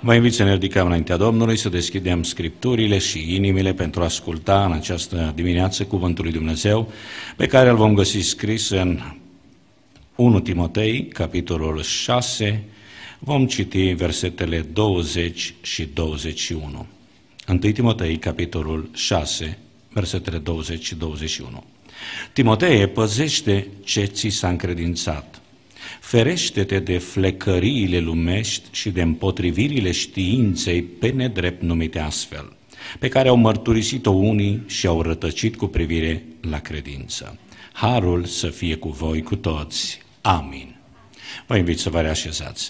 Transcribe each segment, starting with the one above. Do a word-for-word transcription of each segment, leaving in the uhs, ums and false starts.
Vă invit să ne ridicăm înaintea Domnului, să deschidem Scripturile și inimile pentru a asculta în această dimineață Cuvântul lui Dumnezeu, pe care îl vom găsi scris în unu Timotei, capitolul șase, vom citi versetele douăzeci și douăzeci și unu. unu Timotei, capitolul șase, versetele douăzeci și douăzeci și unu. Timotee, păzește ce ți s-a încredințat. Ferește-te de flecăriile lumești și de împotrivirile științei pe nedrept numite astfel, pe care au mărturisit-o unii și au rătăcit cu privire la credință. Harul să fie cu voi cu toți. Amin. Vă invit să vă reașezați.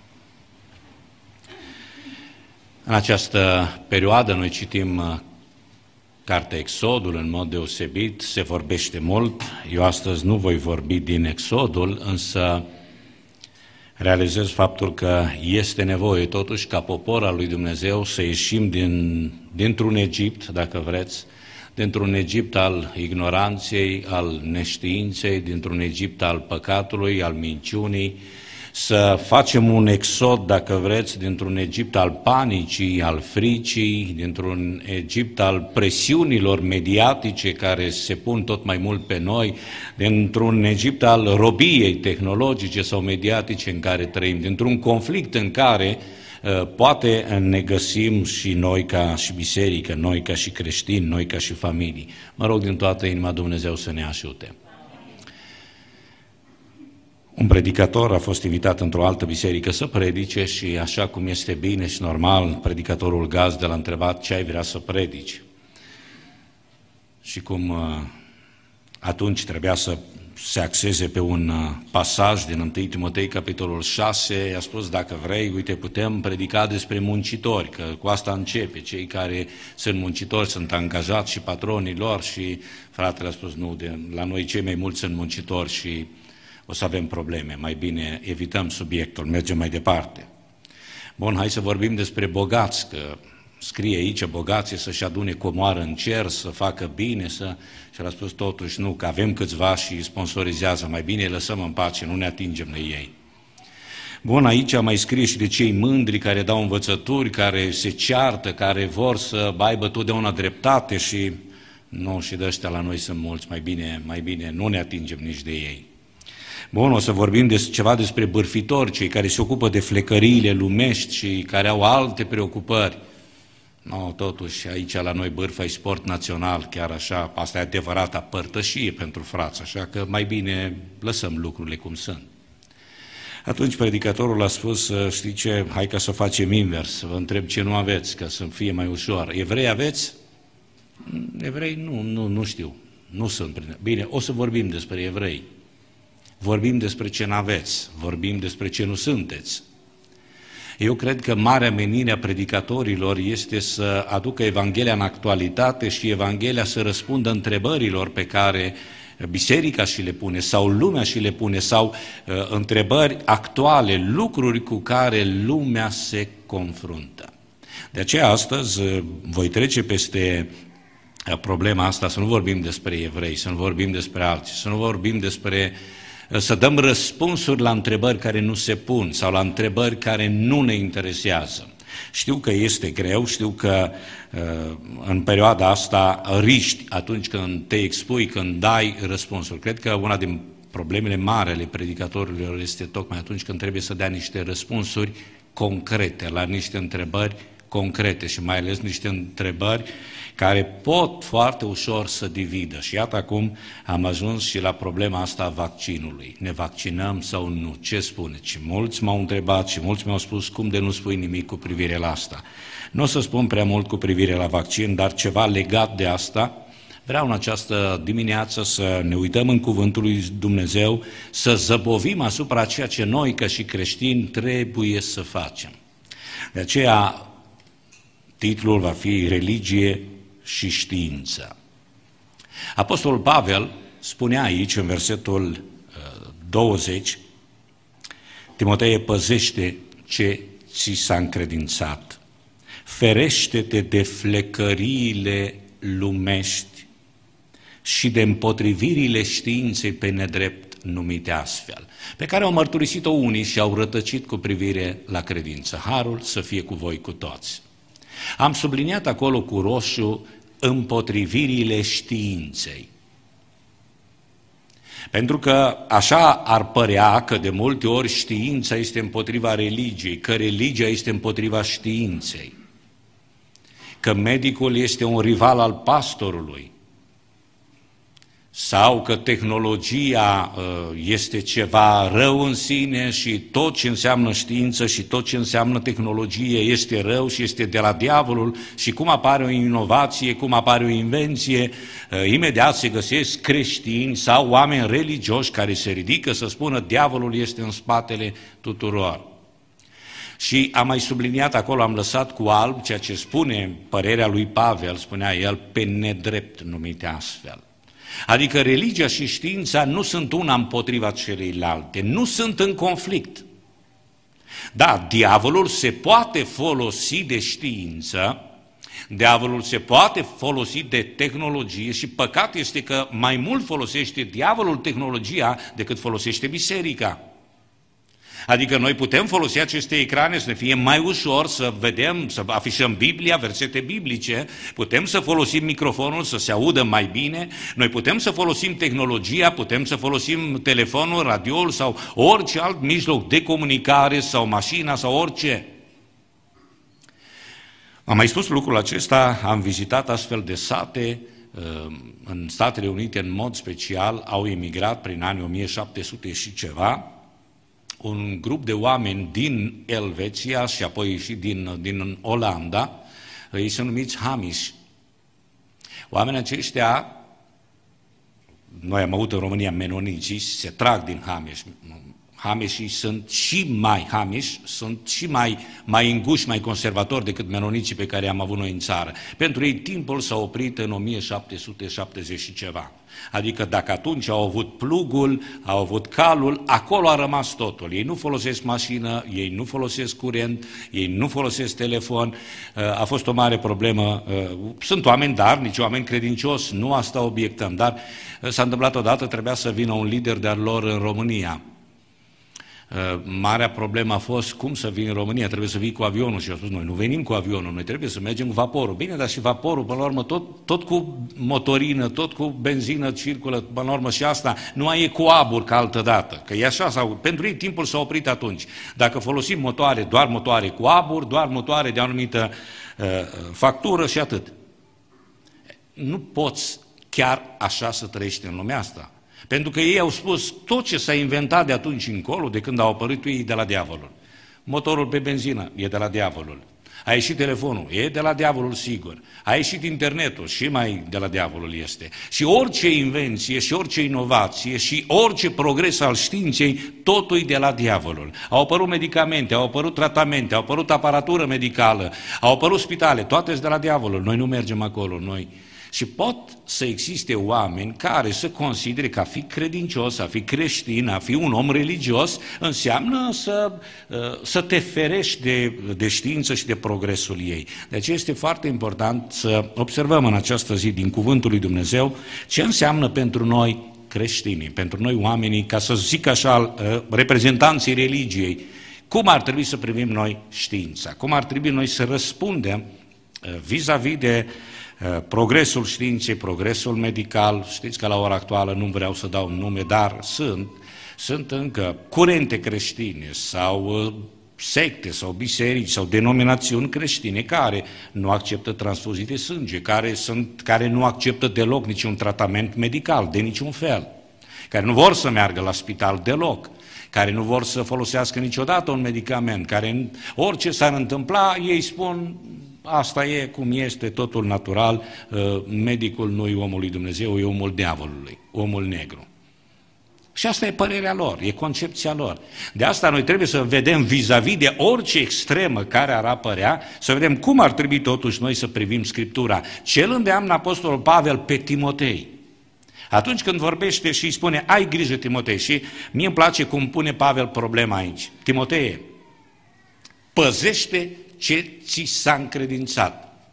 În această perioadă noi citim cartea Exodul în mod deosebit, se vorbește mult. Eu astăzi nu voi vorbi din Exodul, însă realizez faptul că este nevoie totuși ca popor al lui Dumnezeu să ieșim din, dintr-un Egipt, dacă vreți, dintr-un Egipt al ignoranței, al neștiinței, dintr-un Egipt al păcatului, al minciunii, să facem un exod, dacă vreți, dintr-un Egipt al panicii, al fricii, dintr-un Egipt al presiunilor mediatice care se pun tot mai mult pe noi, dintr-un Egipt al robiei tehnologice sau mediatice în care trăim, dintr-un conflict în care uh, poate ne găsim și noi ca și biserică, noi ca și creștini, noi ca și familii. Mă rog din toată inima Dumnezeu să ne ajute. Un predicator a fost invitat într-o altă biserică să predice și, așa cum este bine și normal, predicatorul gazdă l-a întrebat ce ai vrea să predici. Și cum atunci trebuia să se axeze pe un pasaj din unu Timotei, capitolul șase, i-a spus, dacă vrei, uite, putem predica despre muncitori, că cu asta începe, cei care sunt muncitori, sunt angajați și patronii lor și fratele a spus, nu, de, la noi cei mai mulți sunt muncitori și o să avem probleme, mai bine evităm subiectul, mergem mai departe. Bun, hai să vorbim despre bogați, că scrie aici, bogații să-și adune comoară în cer, să facă bine, să... și el a spus totuși nu, că avem câțiva și îi sponsorizează, mai bine îi lăsăm în pace, nu ne atingem de ei. Bun, aici mai scrie și de cei mândri care dau învățături, care se ceartă, care vor să aibă totdeauna dreptate și nu, și de ăștia la noi sunt mulți, mai bine, mai bine nu ne atingem nici de ei. Bun, o să vorbim des, ceva despre bârfitori, cei care se ocupă de flecăriile lumești și care au alte preocupări. No, totuși, aici la noi bârfa e sport național, chiar așa, asta e adevărata părtășie pentru frați, așa că mai bine lăsăm lucrurile cum sunt. Atunci predicatorul a spus, știi ce, hai ca să facem invers, vă întreb ce nu aveți, ca să fie mai ușor. Evrei aveți? Evrei nu, nu, nu știu, nu sunt. Bine, o să vorbim despre evrei. Vorbim despre ce n-aveți, vorbim despre ce nu sunteți. Eu cred că marea menire a predicatorilor este să aducă Evanghelia în actualitate și Evanghelia să răspundă întrebărilor pe care biserica și le pune, sau lumea și le pune, sau uh, întrebări actuale, lucruri cu care lumea se confruntă. De aceea astăzi uh, voi trece peste problema asta, să nu vorbim despre evrei, să nu vorbim despre alții, să nu vorbim despre să dăm răspunsuri la întrebări care nu se pun sau la întrebări care nu ne interesează. Știu că este greu, știu că în perioada asta riști atunci când te expui, când dai răspunsuri. Cred că una din problemele mari ale predicatorilor este tocmai atunci când trebuie să dea niște răspunsuri concrete la niște întrebări concrete și mai ales niște întrebări care pot foarte ușor să dividă. Și iată acum am ajuns și la problema asta a vaccinului. Ne vaccinăm sau nu? Ce spuneți? Și mulți m-au întrebat și mulți mi-au spus cum de nu spui nimic cu privire la asta. Nu o să spun prea mult cu privire la vaccin, dar ceva legat de asta. Vreau în această dimineață să ne uităm în Cuvântul lui Dumnezeu, să zăbovim asupra ceea ce noi ca și creștini trebuie să facem. De aceea titlul va fi Religie și știință. Apostolul Pavel spunea aici, în versetul douăzeci, Timotee, păzește ce ți s-a încredințat, ferește-te de flecăriile lumești și de împotrivirile științei pe nedrept numite astfel, pe care au mărturisit-o unii și au rătăcit cu privire la credință. Harul să fie cu voi cu toți. Am subliniat acolo cu roșu împotrivirile științei. Pentru că așa ar părea că de multe ori știința este împotriva religiei, că religia este împotriva științei, că medicul este un rival al pastorului, sau că tehnologia este ceva rău în sine și tot ce înseamnă știință și tot ce înseamnă tehnologie este rău și este de la diavolul și cum apare o inovație, cum apare o invenție, imediat se găsesc creștini sau oameni religioși care se ridică să spună diavolul este în spatele tuturor. Și am mai subliniat acolo, am lăsat cu alb ceea ce spune părerea lui Pavel, spunea el, pe nedrept numite astfel. Adică religia și știința nu sunt una împotriva celeilalte, nu sunt în conflict. Da, diavolul se poate folosi de știință, diavolul se poate folosi de tehnologie și păcat este că mai mult folosește diavolul tehnologia decât folosește biserica. Adică noi putem folosi aceste ecrane să ne fie mai ușor să vedem, să afișăm Biblia, versete biblice, putem să folosim microfonul să se audă mai bine, noi putem să folosim tehnologia, putem să folosim telefonul, radioul sau orice alt mijloc de comunicare sau mașina sau orice. Am mai spus lucrul acesta, am vizitat astfel de sate, în Statele Unite în mod special au emigrat prin anii o mie șapte sute și ceva, un grup de oameni din Elveția și apoi și din, din Olanda, ei sunt numiți Hamish. Oamenii aceștia, noi am avut în România menoniții, se trag din Hamish. Hamishii sunt și mai Hamish, sunt și mai, mai înguși, mai conservatori decât menoniții pe care am avut noi în țară. Pentru ei timpul s-a oprit în o mie șapte sute șaptezeci și ceva. Adică dacă atunci au avut plugul, au avut calul, acolo a rămas totul. Ei nu folosesc mașină, ei nu folosesc curent, ei nu folosesc telefon. A fost o mare problemă. Sunt oameni darnici, oameni credincioși, nu asta obiectăm, dar s-a întâmplat odată, trebuia să vină un lider de-al lor în România. Marea problemă a fost cum să vin în România, trebuie să vii cu avionul și au spus, noi nu venim cu avionul, noi trebuie să mergem cu vaporul. Bine, dar și vaporul, până la urmă, tot, tot cu motorină, tot cu benzină circulă, până la urmă și asta nu mai e cu abur ca altă dată, că e așa, sau, pentru ei timpul s-a oprit atunci. Dacă folosim motoare, doar motoare cu abur, doar motoare de anumită uh, factură și atât. Nu poți chiar așa să trăiești în lumea asta. Pentru că ei au spus tot ce s-a inventat de atunci încolo, de când au apărut ei, de la diavolul. Motorul pe benzină e de la diavolul. A ieșit telefonul, e de la diavolul sigur. A ieșit internetul, și mai de la diavolul este. Și orice invenție, și orice inovație, și orice progres al științei, totul e de la diavolul. Au apărut medicamente, au apărut tratamente, au apărut aparatură medicală, au apărut spitale, toate sunt de la diavolul. Noi nu mergem acolo, noi... Și pot să existe oameni care să considere că a fi credincios, a fi creștin, a fi un om religios, înseamnă să, să te ferești de, de știință și de progresul ei. De aceea este foarte important să observăm în această zi din Cuvântul lui Dumnezeu ce înseamnă pentru noi creștinii, pentru noi oamenii, ca să zic așa, reprezentanții religiei, cum ar trebui să privim noi știința, cum ar trebui noi să răspundem vis-a-vis de progresul științei, progresul medical. Știți că la ora actuală nu vreau să dau nume, dar sunt, sunt încă curente creștine sau secte sau biserici sau denominațiuni creștine care nu acceptă transfuzii de sânge, care, sunt, care nu acceptă deloc niciun tratament medical, de niciun fel, care nu vor să meargă la spital deloc, care nu vor să folosească niciodată un medicament, care orice s-ar întâmpla, ei spun... Asta e cum este, totul natural, medicul nu e omul lui Dumnezeu, e omul diavolului, omul negru. Și asta e părerea lor, e concepția lor. De asta noi trebuie să vedem vis-a-vis de orice extremă care ar apărea, să vedem cum ar trebui totuși noi să privim Scriptura. Ce îl îndeamnă Apostolul Pavel pe Timotei? Atunci când vorbește și îi spune, ai grijă Timotei, și mie îmi place cum pune Pavel problema aici. Timotee, păzește ce ți s-a încredințat.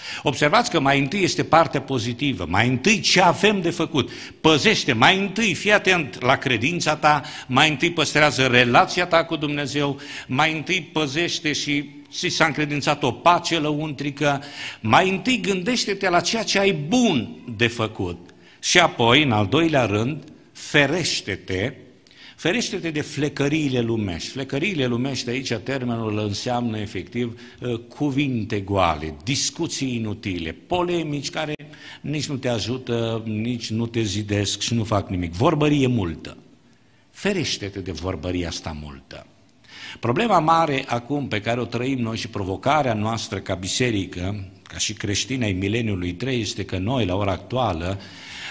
Observați că mai întâi este partea pozitivă, mai întâi ce avem de făcut. Păzește, mai întâi fii atent la credința ta, mai întâi păstrează relația ta cu Dumnezeu, mai întâi păzește și ți s-a încredințat o pace lăuntrică, mai întâi gândește-te la ceea ce ai bun de făcut și apoi, în al doilea rând, ferește-te, ferește-te de flecăriile lumești. Flecăriile lumești, aici termenul înseamnă efectiv cuvinte goale, discuții inutile, polemici care nici nu te ajută, nici nu te zidesc și nu fac nimic. Vorbărie multă. Ferește-te de vorbăria asta multă. Problema mare acum pe care o trăim noi și provocarea noastră ca biserică, ca și creștini ai mileniului trei, este că noi, la ora actuală,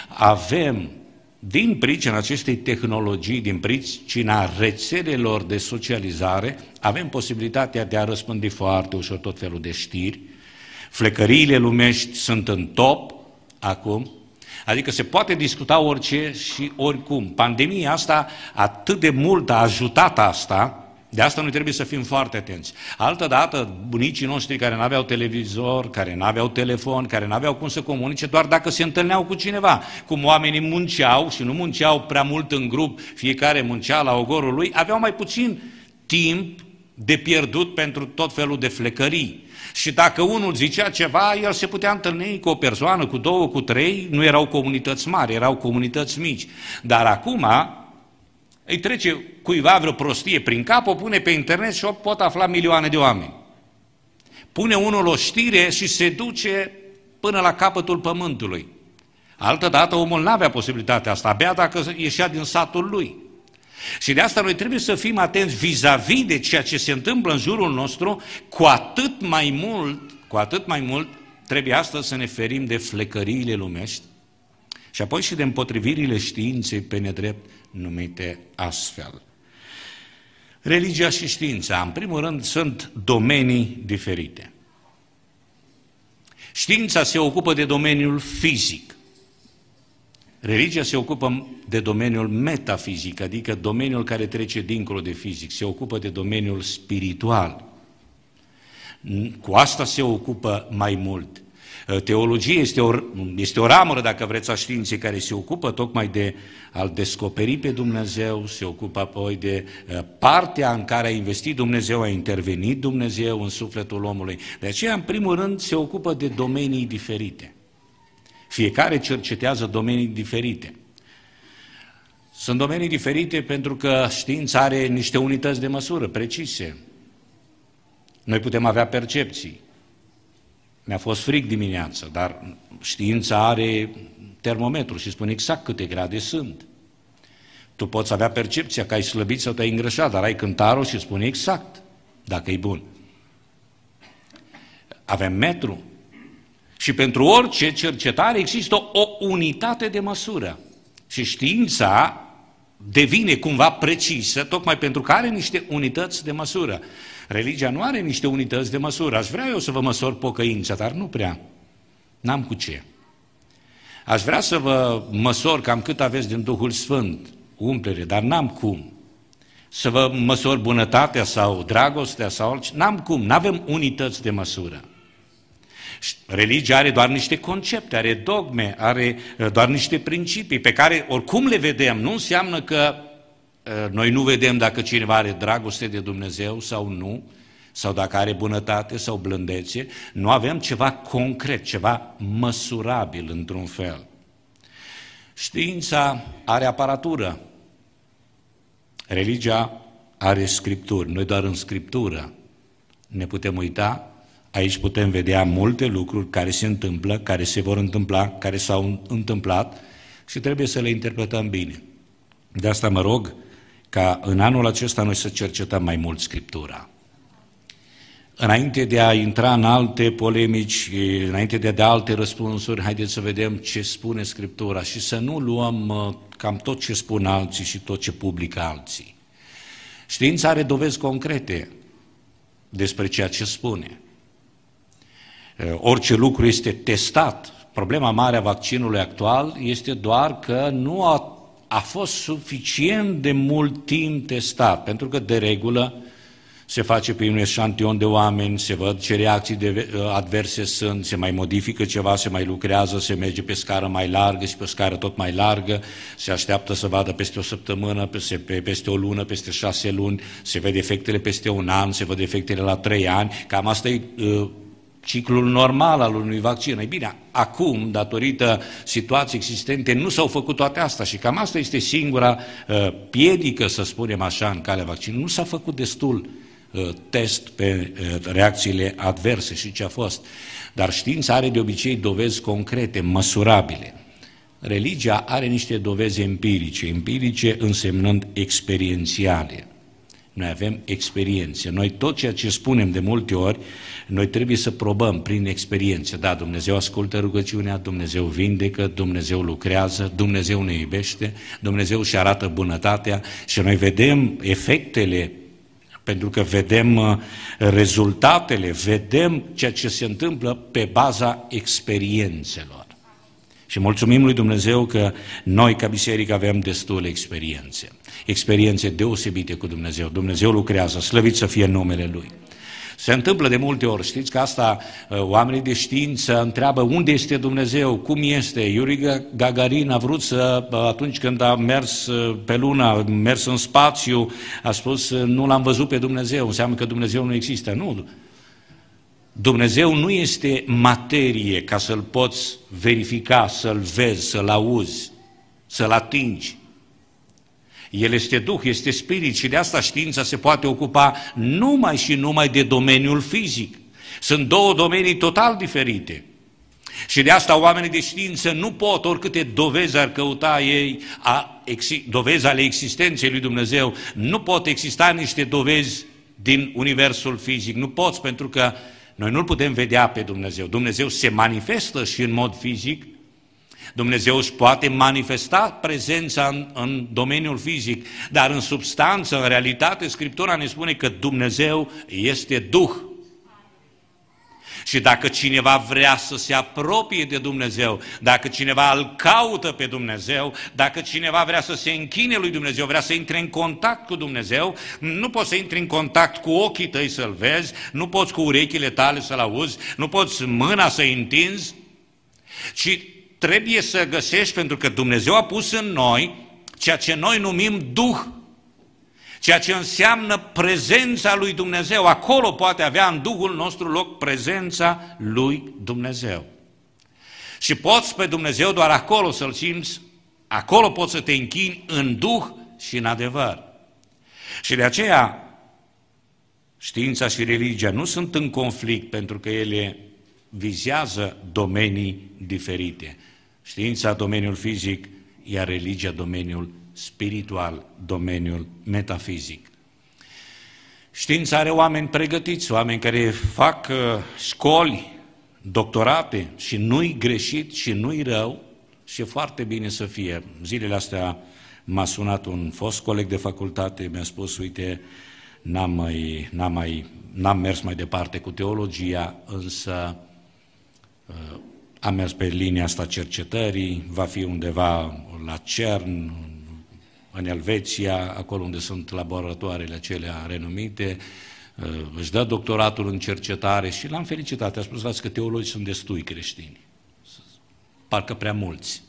avem, din pricina acestei tehnologii, din pricina rețelelor de socializare, avem posibilitatea de a răspândi foarte ușor tot felul de știri. Flecăriile lumești sunt în top acum, adică se poate discuta orice și oricum. Pandemia asta atât de mult a ajutat asta, de asta noi trebuie să fim foarte atenți. Altădată, bunicii noștri care nu aveau televizor, care nu aveau telefon, care nu aveau cum să comunice, doar dacă se întâlneau cu cineva. Cum oamenii munceau și nu munceau prea mult în grup, fiecare muncea la ogorul lui, aveau mai puțin timp de pierdut pentru tot felul de flecării. Și dacă unul zicea ceva, el se putea întâlni cu o persoană, cu două, cu trei, nu erau comunități mari, erau comunități mici. Dar acum îi trece cuiva vreo prostie prin cap, o pune pe internet și o pot afla milioane de oameni. Pune unul o știre și se duce până la capătul pământului. Altădată omul n-avea posibilitatea asta, abia dacă ieșea din satul lui. Și de asta noi trebuie să fim atenți vis-a-vis de ceea ce se întâmplă în jurul nostru, cu atât mai mult, cu atât mai mult trebuie astăzi să ne ferim de flecăriile lumești și apoi și de împotrivirile științei pe nedrept numite astfel. Religia și știința, în primul rând, sunt domenii diferite. Știința se ocupă de domeniul fizic. Religia se ocupă de domeniul metafizic, adică domeniul care trece dincolo de fizic, se ocupă de domeniul spiritual. Cu asta se ocupă mai mult. Teologia este o, este o ramură, dacă vreți, a științei care se ocupă tocmai de a-L descoperi pe Dumnezeu, se ocupă apoi de partea în care a investit Dumnezeu, a intervenit Dumnezeu în sufletul omului. De aceea, în primul rând, se ocupă de domenii diferite. Fiecare cercetează domenii diferite. Sunt domenii diferite pentru că știința are niște unități de măsură precise. Noi putem avea percepții. Mi-a fost frig dimineață, dar știința are termometru și spune exact câte grade sunt. Tu poți avea percepția că ai slăbit sau te-ai îngrășat, dar ai cântarul și spune exact dacă e bun. Avem metru. Și pentru orice cercetare există o unitate de măsură. Și știința devine cumva precisă, tocmai pentru că are niște unități de măsură. Religia nu are niște unități de măsură. Aș vrea eu să vă măsor pocăința, dar nu prea. N-am cu ce. Aș vrea să vă măsor cam cât aveți din Duhul Sfânt, umplere, dar n-am cum. Să vă măsor bunătatea sau dragostea sau altceva, n-am cum, n-avem unități de măsură. Religia are doar niște concepte, are dogme, are doar niște principii pe care oricum le vedem. Nu înseamnă că noi nu vedem dacă cineva are dragoste de Dumnezeu sau nu, sau dacă are bunătate sau blândețe. Nu avem ceva concret, ceva măsurabil într-un fel. Știința are aparatură. Religia are scripturi. Noi doar în scriptură ne putem uita. Aici putem vedea multe lucruri care se întâmplă, care se vor întâmpla, care s-au întâmplat și trebuie să le interpretăm bine. De asta mă rog ca în anul acesta noi să cercetăm mai mult Scriptura. Înainte de a intra în alte polemici, înainte de a da alte răspunsuri, haideți să vedem ce spune Scriptura și să nu luăm cam tot ce spun alții și tot ce publică alții. Știința are dovezi concrete despre ceea ce spune. Orice lucru este testat. Problema mare a vaccinului actual este doar că nu a, a fost suficient de mult timp testat, pentru că de regulă se face pe un eșantion de oameni, se văd ce reacții de, adverse sunt, se mai modifică ceva, se mai lucrează, se merge pe scară mai largă și pe o scară tot mai largă, se așteaptă să vadă peste o săptămână, peste, peste o lună, peste șase luni, se vede efectele peste un an, se văd efectele la trei ani, cam asta e uh, ciclul normal al unui vaccin. Ei bine, acum, datorită situației existente, nu s-au făcut toate astea și cam asta este singura uh, piedică, să spunem așa, în calea vaccinului. Nu s-a făcut destul test pe reacțiile adverse și ce a fost. Dar știința are de obicei dovezi concrete, măsurabile. Religia are niște dovezi empirice, empirice însemnând experiențiale. Noi avem experiențe. Noi tot ceea ce spunem de multe ori, noi trebuie să probăm prin experiențe. Da, Dumnezeu ascultă rugăciunea, Dumnezeu vindecă, Dumnezeu lucrează, Dumnezeu ne iubește, Dumnezeu își arată bunătatea și noi vedem efectele, pentru că vedem rezultatele, vedem ceea ce se întâmplă pe baza experiențelor. Și mulțumim lui Dumnezeu că noi, ca biserică, avem destule experiențe. Experiențe deosebite cu Dumnezeu. Dumnezeu lucrează, slăvit să fie numele Lui. Se întâmplă de multe ori, știți că asta oamenii de știință întreabă unde este Dumnezeu, cum este. Iuri Gagarin a vrut să, atunci când a mers pe lună, a mers în spațiu, a spus nu l-am văzut pe Dumnezeu, înseamnă că Dumnezeu nu există. Nu, Dumnezeu nu este materie ca să-L poți verifica, să-L vezi, să-L auzi, să-L atingi. El este Duh, este Spirit și de asta știința se poate ocupa numai și numai de domeniul fizic. Sunt două domenii total diferite. Și de asta oamenii de știință nu pot, oricâte dovezi ar căuta ei, a, dovezi ale existenței lui Dumnezeu, nu pot exista niște dovezi din universul fizic. Nu poți, pentru că noi nu-L putem vedea pe Dumnezeu. Dumnezeu se manifestă și în mod fizic. Dumnezeu își poate manifesta prezența în, în domeniul fizic, dar în substanță, în realitate, Scriptura ne spune că Dumnezeu este Duh. Și dacă cineva vrea să se apropie de Dumnezeu, dacă cineva îl caută pe Dumnezeu, dacă cineva vrea să se închine lui Dumnezeu, vrea să intre în contact cu Dumnezeu, nu poți să intri în contact cu ochii tăi să-L vezi, nu poți cu urechile tale să-L auzi, nu poți mâna să-i întinzi, ci trebuie să găsești, pentru că Dumnezeu a pus în noi ceea ce noi numim Duh, ceea ce înseamnă prezența lui Dumnezeu. Acolo poate avea în Duhul nostru loc prezența lui Dumnezeu. Și poți pe Dumnezeu doar acolo să-L simți, acolo poți să te închini în Duh și în adevăr. Și de aceea știința și religia nu sunt în conflict, pentru că ele vizează domenii diferite. Știința domeniul fizic, iar religia domeniul spiritual, domeniul metafizic. Știința are oameni pregătiți, oameni care fac uh, școli, doctorate și nu-i greșit și nu-i rău și e foarte bine să fie. Zilele astea m-a sunat un fost coleg de facultate, mi-a spus, uite, n-am, mai, n-am, mai, n-am mers mai departe cu teologia, însă uh, am mers pe linia asta cercetării, va fi undeva la CERN, în Elveția, acolo unde sunt laboratoarele acelea renumite, își dă doctoratul în cercetare și l-am felicitat. A spus, dați că teologii sunt destui creștini, parcă prea mulți.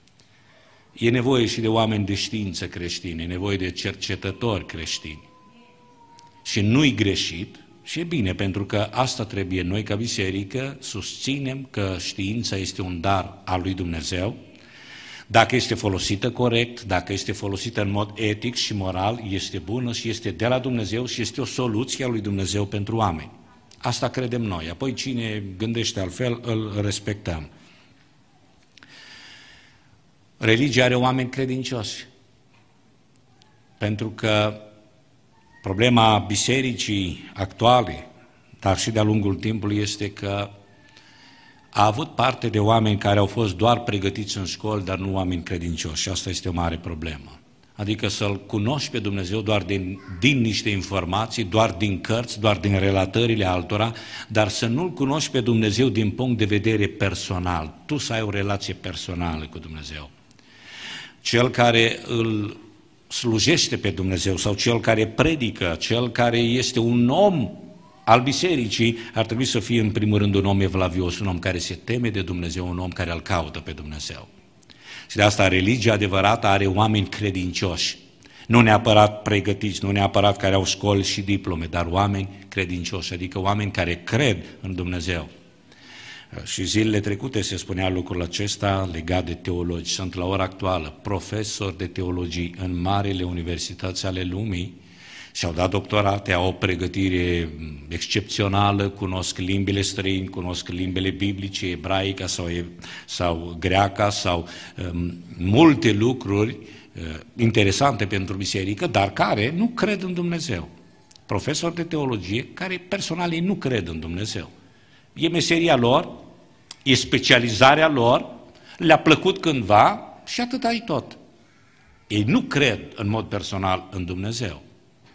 E nevoie și de oameni de știință creștini, e nevoie de cercetători creștini. Și nu-i greșit și e bine, pentru că asta trebuie noi ca biserică, susținem că știința este un dar al lui Dumnezeu. Dacă este folosită corect, dacă este folosită în mod etic și moral, este bună și este de la Dumnezeu și este o soluție a lui Dumnezeu pentru oameni. Asta credem noi. Apoi cine gândește altfel, îl respectăm. Religia are oameni credincioși. Pentru că problema bisericii actuale, dar și de-a lungul timpului, este că a avut parte de oameni care au fost doar pregătiți în școli, dar nu oameni credincioși și asta este o mare problemă. Adică să-L cunoști pe Dumnezeu doar din, din niște informații, doar din cărți, doar din relatările altora, dar să nu-L cunoști pe Dumnezeu din punct de vedere personal. Tu să ai o relație personală cu Dumnezeu. Cel care îl slujește pe Dumnezeu sau cel care predică, cel care este un om al bisericii, ar trebui să fie în primul rând un om evlavios, un om care se teme de Dumnezeu, un om care îl caută pe Dumnezeu. Și de asta religia adevărată are oameni credincioși, nu neapărat pregătiți, nu neapărat care au școli și diplome, dar oameni credincioși, adică oameni care cred în Dumnezeu. Și zilele trecute se spunea lucrul acesta legat de teologi. Sunt la ora actuală profesori de teologie în marile universități ale lumii și-au dat doctorate, au o pregătire excepțională, cunosc limbile străini, cunosc limbile biblice, ebraica sau, sau greaca sau um, multe lucruri uh, interesante pentru biserică, dar care nu cred în Dumnezeu. Profesori de teologie care personal ei nu cred în Dumnezeu. E meseria lor, e specializarea lor, le-a plăcut cândva și atât ai tot. Ei nu cred în mod personal în Dumnezeu.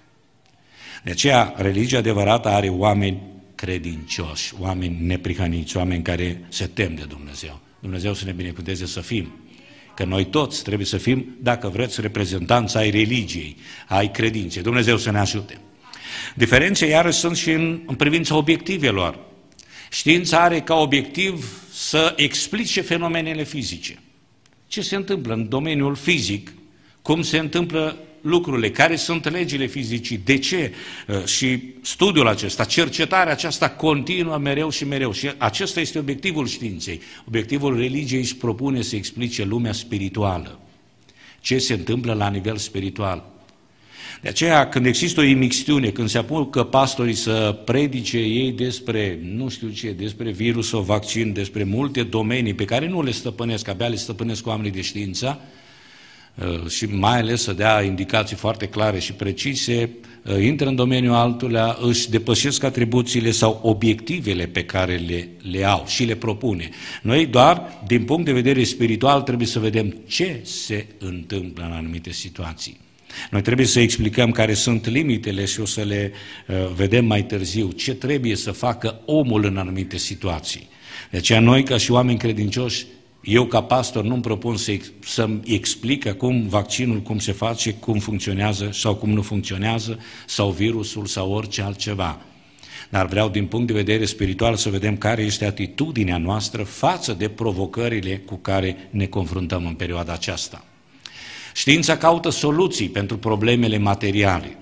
De aceea, religia adevărată are oameni credincioși, oameni neprihăniți, oameni care se tem de Dumnezeu. Dumnezeu să ne binecuvânteze să fim. Că noi toți trebuie să fim, dacă vreți, reprezentanți ai religiei, ai credinței. Dumnezeu să ne ajute. Diferențe, iarăși, sunt și în, în privința obiectivelor. Știința are ca obiectiv să explice fenomenele fizice. Ce se întâmplă în domeniul fizic, cum se întâmplă lucrurile, care sunt legile fizicii, de ce? Și studiul acesta, cercetarea aceasta continuă mereu și mereu. Și acesta este obiectivul științei. Obiectivul religiei își propune să explice lumea spirituală. Ce se întâmplă la nivel spiritual. De aceea, când există o imixtiune, când se apucă pastorii să predice ei despre, nu știu ce, despre virus sau vaccin, despre multe domenii pe care nu le stăpânesc, abia le stăpânesc oamenii de știință, și mai ales să dea indicații foarte clare și precise, intră în domeniul altuia, își depășesc atribuțiile sau obiectivele pe care le, le au și le propune. Noi doar, din punct de vedere spiritual, trebuie să vedem ce se întâmplă în anumite situații. Noi trebuie să explicăm care sunt limitele și o să le uh, vedem mai târziu, ce trebuie să facă omul în anumite situații. De aceea noi, ca și oameni credincioși, eu ca pastor nu-mi propun să, să-mi explic acum vaccinul, cum se face, cum funcționează sau cum nu funcționează, sau virusul sau orice altceva. Dar vreau din punct de vedere spiritual să vedem care este atitudinea noastră față de provocările cu care ne confruntăm în perioada aceasta. Știința caută soluții pentru problemele materiale.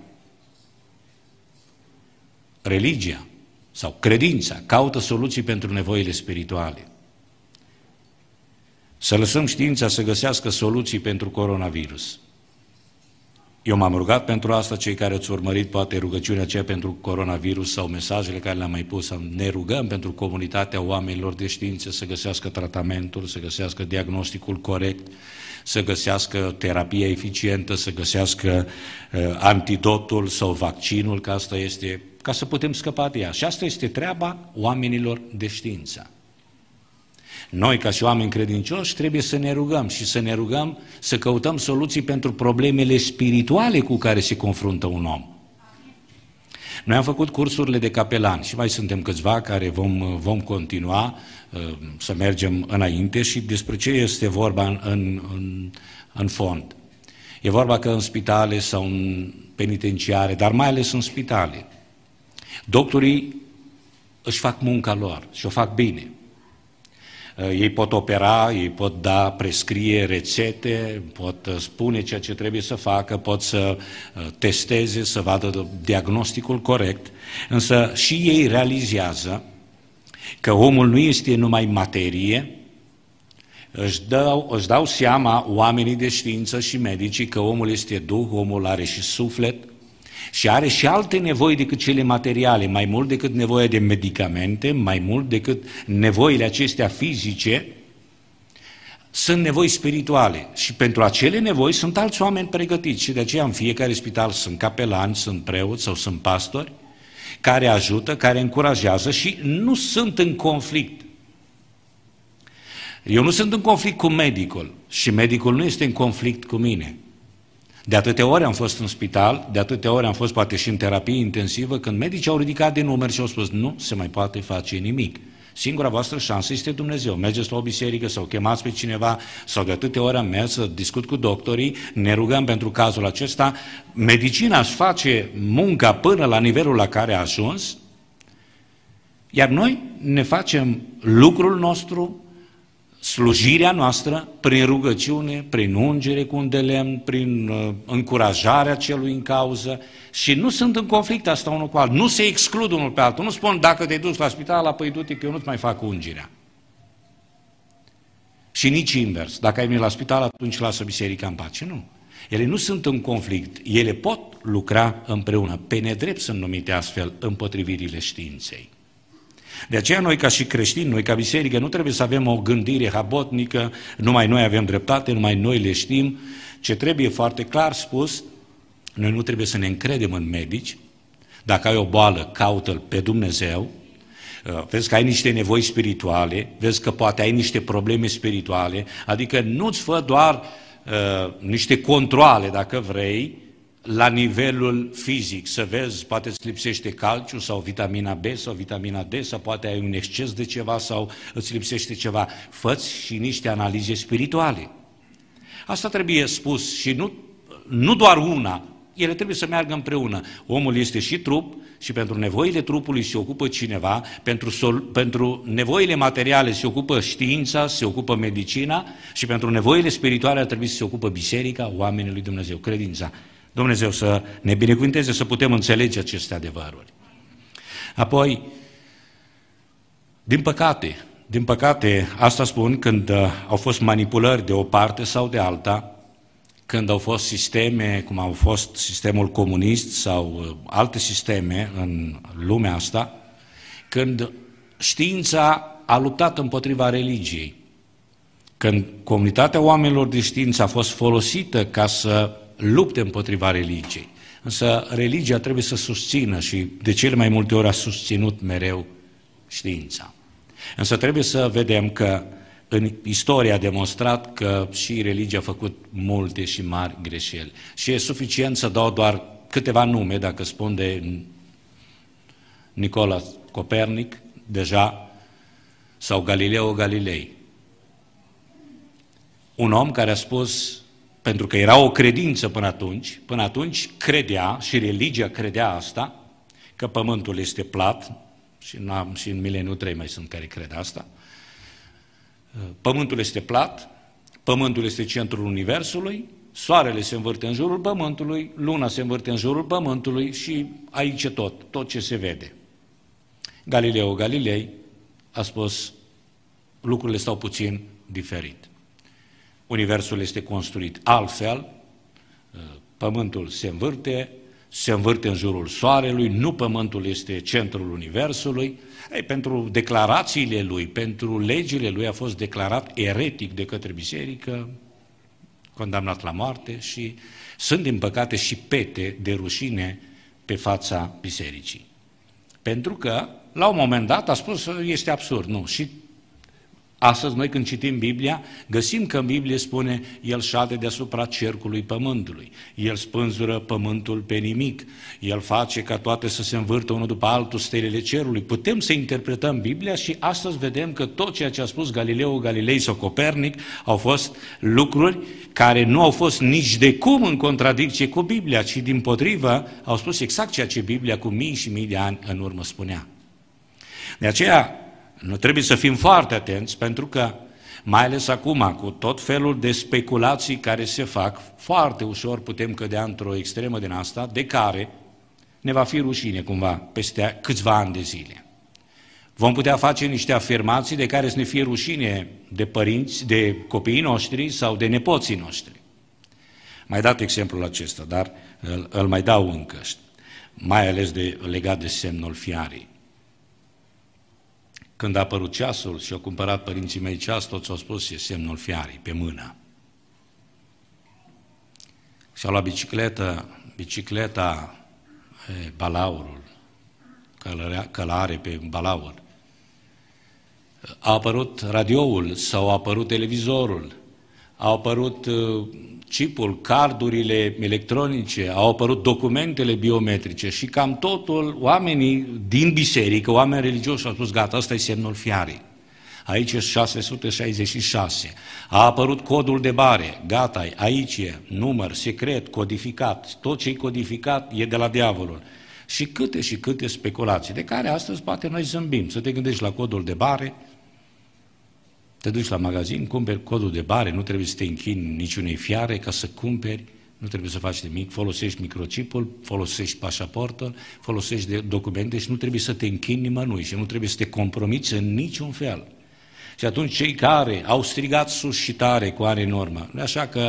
Religia sau credința caută soluții pentru nevoile spirituale. Să lăsăm știința să găsească soluții pentru coronavirus. Eu m-am rugat pentru asta, cei care ați urmărit poate rugăciunea aceea pentru coronavirus sau mesajele care le-am mai pus, ne rugăm pentru comunitatea oamenilor de știință să găsească tratamentul, să găsească diagnosticul corect, să găsească terapia eficientă, să găsească uh, antidotul sau vaccinul, că asta este, ca să putem scăpa de ea. Și asta este treaba oamenilor de știință. Noi, ca și oameni credincioși, trebuie să ne rugăm și să ne rugăm să căutăm soluții pentru problemele spirituale cu care se confruntă un om. Noi am făcut cursurile de capelani și mai suntem câțiva care vom, vom continua uh, să mergem înainte și despre ce este vorba în, în, în, în fond. E vorba că în spitale sau în penitenciare, dar mai ales în spitale, doctorii își fac munca lor și o fac bine. Ei pot opera, ei pot da, prescrie rețete, pot spune ceea ce trebuie să facă, pot să testeze, să vadă diagnosticul corect, însă și ei realizează că omul nu este numai materie, își dau, își dau seama oamenii de știință și medicii că omul este duh, omul are și suflet, și are și alte nevoi decât cele materiale, mai mult decât nevoia de medicamente, mai mult decât nevoile acestea fizice, sunt nevoi spirituale. Și pentru acele nevoi sunt alți oameni pregătiți și de aceea în fiecare spital sunt capelani, sunt preoți sau sunt pastori care ajută, care încurajează și nu sunt în conflict. Eu nu sunt în conflict cu medicul și medicul nu este în conflict cu mine. De atâtea ori am fost în spital, de atâtea ori am fost poate și în terapie intensivă, când medicii au ridicat din numeri și au spus nu se mai poate face nimic. Singura voastră șansă este Dumnezeu. Mergeți la o biserică sau chemați pe cineva sau de atâtea ori am mers să discut cu doctorii, ne rugăm pentru cazul acesta. Medicina își face munca până la nivelul la care a ajuns, iar noi ne facem lucrul nostru, slujirea noastră, prin rugăciune, prin ungere cu un de lemn, prin uh, încurajarea celui în cauză și nu sunt în conflict asta unul cu altul, nu se exclud unul pe altul, nu spun dacă te duci la spital, apoi du-te că eu nu-ți mai fac ungerea. Și nici invers, dacă ai venit la spital, atunci lasă biserica în pace, nu. Ele nu sunt în conflict, ele pot lucra împreună, pe nedrept sunt numite astfel împotrivirile științei. De aceea noi ca și creștini, noi ca biserică, nu trebuie să avem o gândire habotnică, numai noi avem dreptate, numai noi le știm, ce trebuie foarte clar spus, noi nu trebuie să ne încredem în medici, dacă ai o boală, caută-L pe Dumnezeu, vezi că ai niște nevoi spirituale, vezi că poate ai niște probleme spirituale, adică nu-ți fă doar uh, niște controale, dacă vrei, la nivelul fizic, să vezi, poate îți lipsește calciu sau vitamina B sau vitamina D sau poate ai un exces de ceva sau îți lipsește ceva. Fă-ți și niște analize spirituale. Asta trebuie spus și nu, nu doar una, ele trebuie să meargă împreună. Omul este și trup și pentru nevoile trupului se ocupă cineva, pentru, sol, pentru nevoile materiale se ocupă știința, se ocupă medicina și pentru nevoile spirituale ar trebui să se ocupă biserica, oamenii lui Dumnezeu, credința. Dumnezeu să ne binecuvânteze să putem înțelege aceste adevăruri. Apoi, din păcate, din păcate, asta spun când uh, au fost manipulări de o parte sau de alta, când au fost sisteme, cum au fost sistemul comunist sau uh, alte sisteme în lumea asta, când știința a luptat împotriva religiei, când comunitatea oamenilor de știință a fost folosită ca să lupte împotriva religiei. Însă religia trebuie să susțină și de cele mai multe ori a susținut mereu știința. Însă trebuie să vedem că în istorie a demonstrat că și religia a făcut multe și mari greșeli. Și e suficient să dau doar câteva nume, dacă spun de Nicola Copernic, deja, sau Galileo Galilei. Un om care a spus, pentru că era o credință până atunci, până atunci credea, și religia credea asta, că pământul este plat, și, și în mileniul trei mai sunt care cred asta, pământul este plat, pământul este centrul universului, soarele se învârte în jurul pământului, luna se învârte în jurul pământului și aici e tot, tot ce se vede. Galileo Galilei a spus, lucrurile stau puțin diferit. Universul este construit altfel, pământul se învârte, se învârte în jurul soarelui, nu pământul este centrul universului. Ei, pentru declarațiile lui, pentru legile lui a fost declarat eretic de către biserică, condamnat la moarte și sunt din păcate și pete de rușine pe fața bisericii. Pentru că la un moment dat a spus este absurd, nu, și astăzi noi când citim Biblia, găsim că în Biblie spune El șade deasupra cercului pământului, El spânzură pământul pe nimic, El face ca toate să se învârtă unul după altul stelele cerului. Putem să interpretăm Biblia și astăzi vedem că tot ceea ce a spus Galileo Galilei sau Copernic au fost lucruri care nu au fost nici de cum în contradicție cu Biblia, ci dimpotrivă au spus exact ceea ce Biblia cu mii și mii de ani în urmă spunea. De aceea, nu trebuie să fim foarte atenți, pentru că, mai ales acum, cu tot felul de speculații care se fac, foarte ușor putem cădea într-o extremă din asta, de care ne va fi rușine cumva peste câțiva ani de zile. Vom putea face niște afirmații de care să ne fie rușine de părinți, de copiii noștri sau de nepoții noștri. Mai dat exemplul acesta, dar îl, îl mai dau încă, mai ales de, legat de semnul fiarei. Când a apărut ceasul și au cumpărat părinții mei ceas, toți au spus, e semnul fiarei, pe mână. Și-au luat bicicletă, bicicleta, e, balaurul, călare pe balaur. A apărut radioul sau a apărut televizorul, au apărut chipul, cardurile electronice, au apărut documentele biometrice și cam totul, oamenii din biserică, oameni religioși au spus, gata, ăsta e semnul fiarei. Aici e șase sute șaizeci și șase. A apărut codul de bare, gata, aici e, număr, secret, codificat. Tot ce e codificat e de la diavolul. Și câte și câte speculații, de care astăzi poate noi zâmbim. Să te gândești la codul de bare, te duci la magazin, cumperi codul de bare, nu trebuie să te închini niciunei fiare ca să cumperi, nu trebuie să faci nimic, folosești microchipul, folosești pașaportul, folosești documente și nu trebuie să te închini nimănui și nu trebuie să te compromiți în niciun fel. Și atunci cei care au strigat sus și tare cu ani în urmă, nu așa că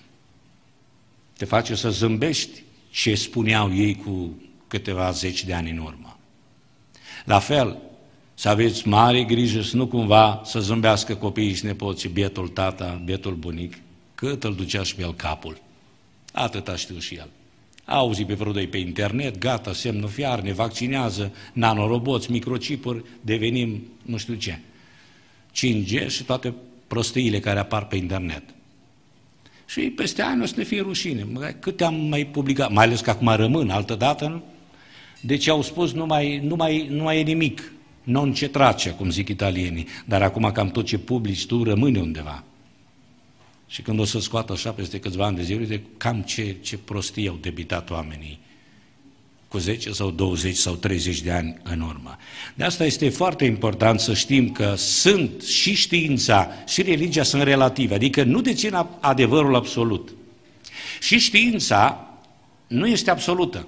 te face să zâmbești ce spuneau ei cu câteva zeci de ani în urmă. La fel, să aveți mare grijă să nu cumva să zâmbească copiii și nepoții, bietul tata, bietul bunic, cât îl ducea și pe el capul. Atâta știu și el. A auzit pe vreo doi pe internet, gata, semnul fiar, ne vaccinează, nanoroboți, microchipuri, devenim nu știu ce. cinci G și toate prostiile care apar pe internet. Și peste ani o să ne fie rușine. Câte am mai publicat, mai ales că acum rămân, altădată, nu? Deci au spus, nu mai, nu mai, nu mai e nimic. Non ce trace, cum zic italienii, dar acum cam tot ce publici tu rămâne undeva. Și când o să scoată așa peste câțiva ani de zile, uite cam ce, ce prostii au debitat oamenii cu zece sau douăzeci sau treizeci de ani în urmă. De asta este foarte important să știm că sunt și știința și religia sunt relative, adică nu dețin adevărul absolut. Și știința nu este absolută.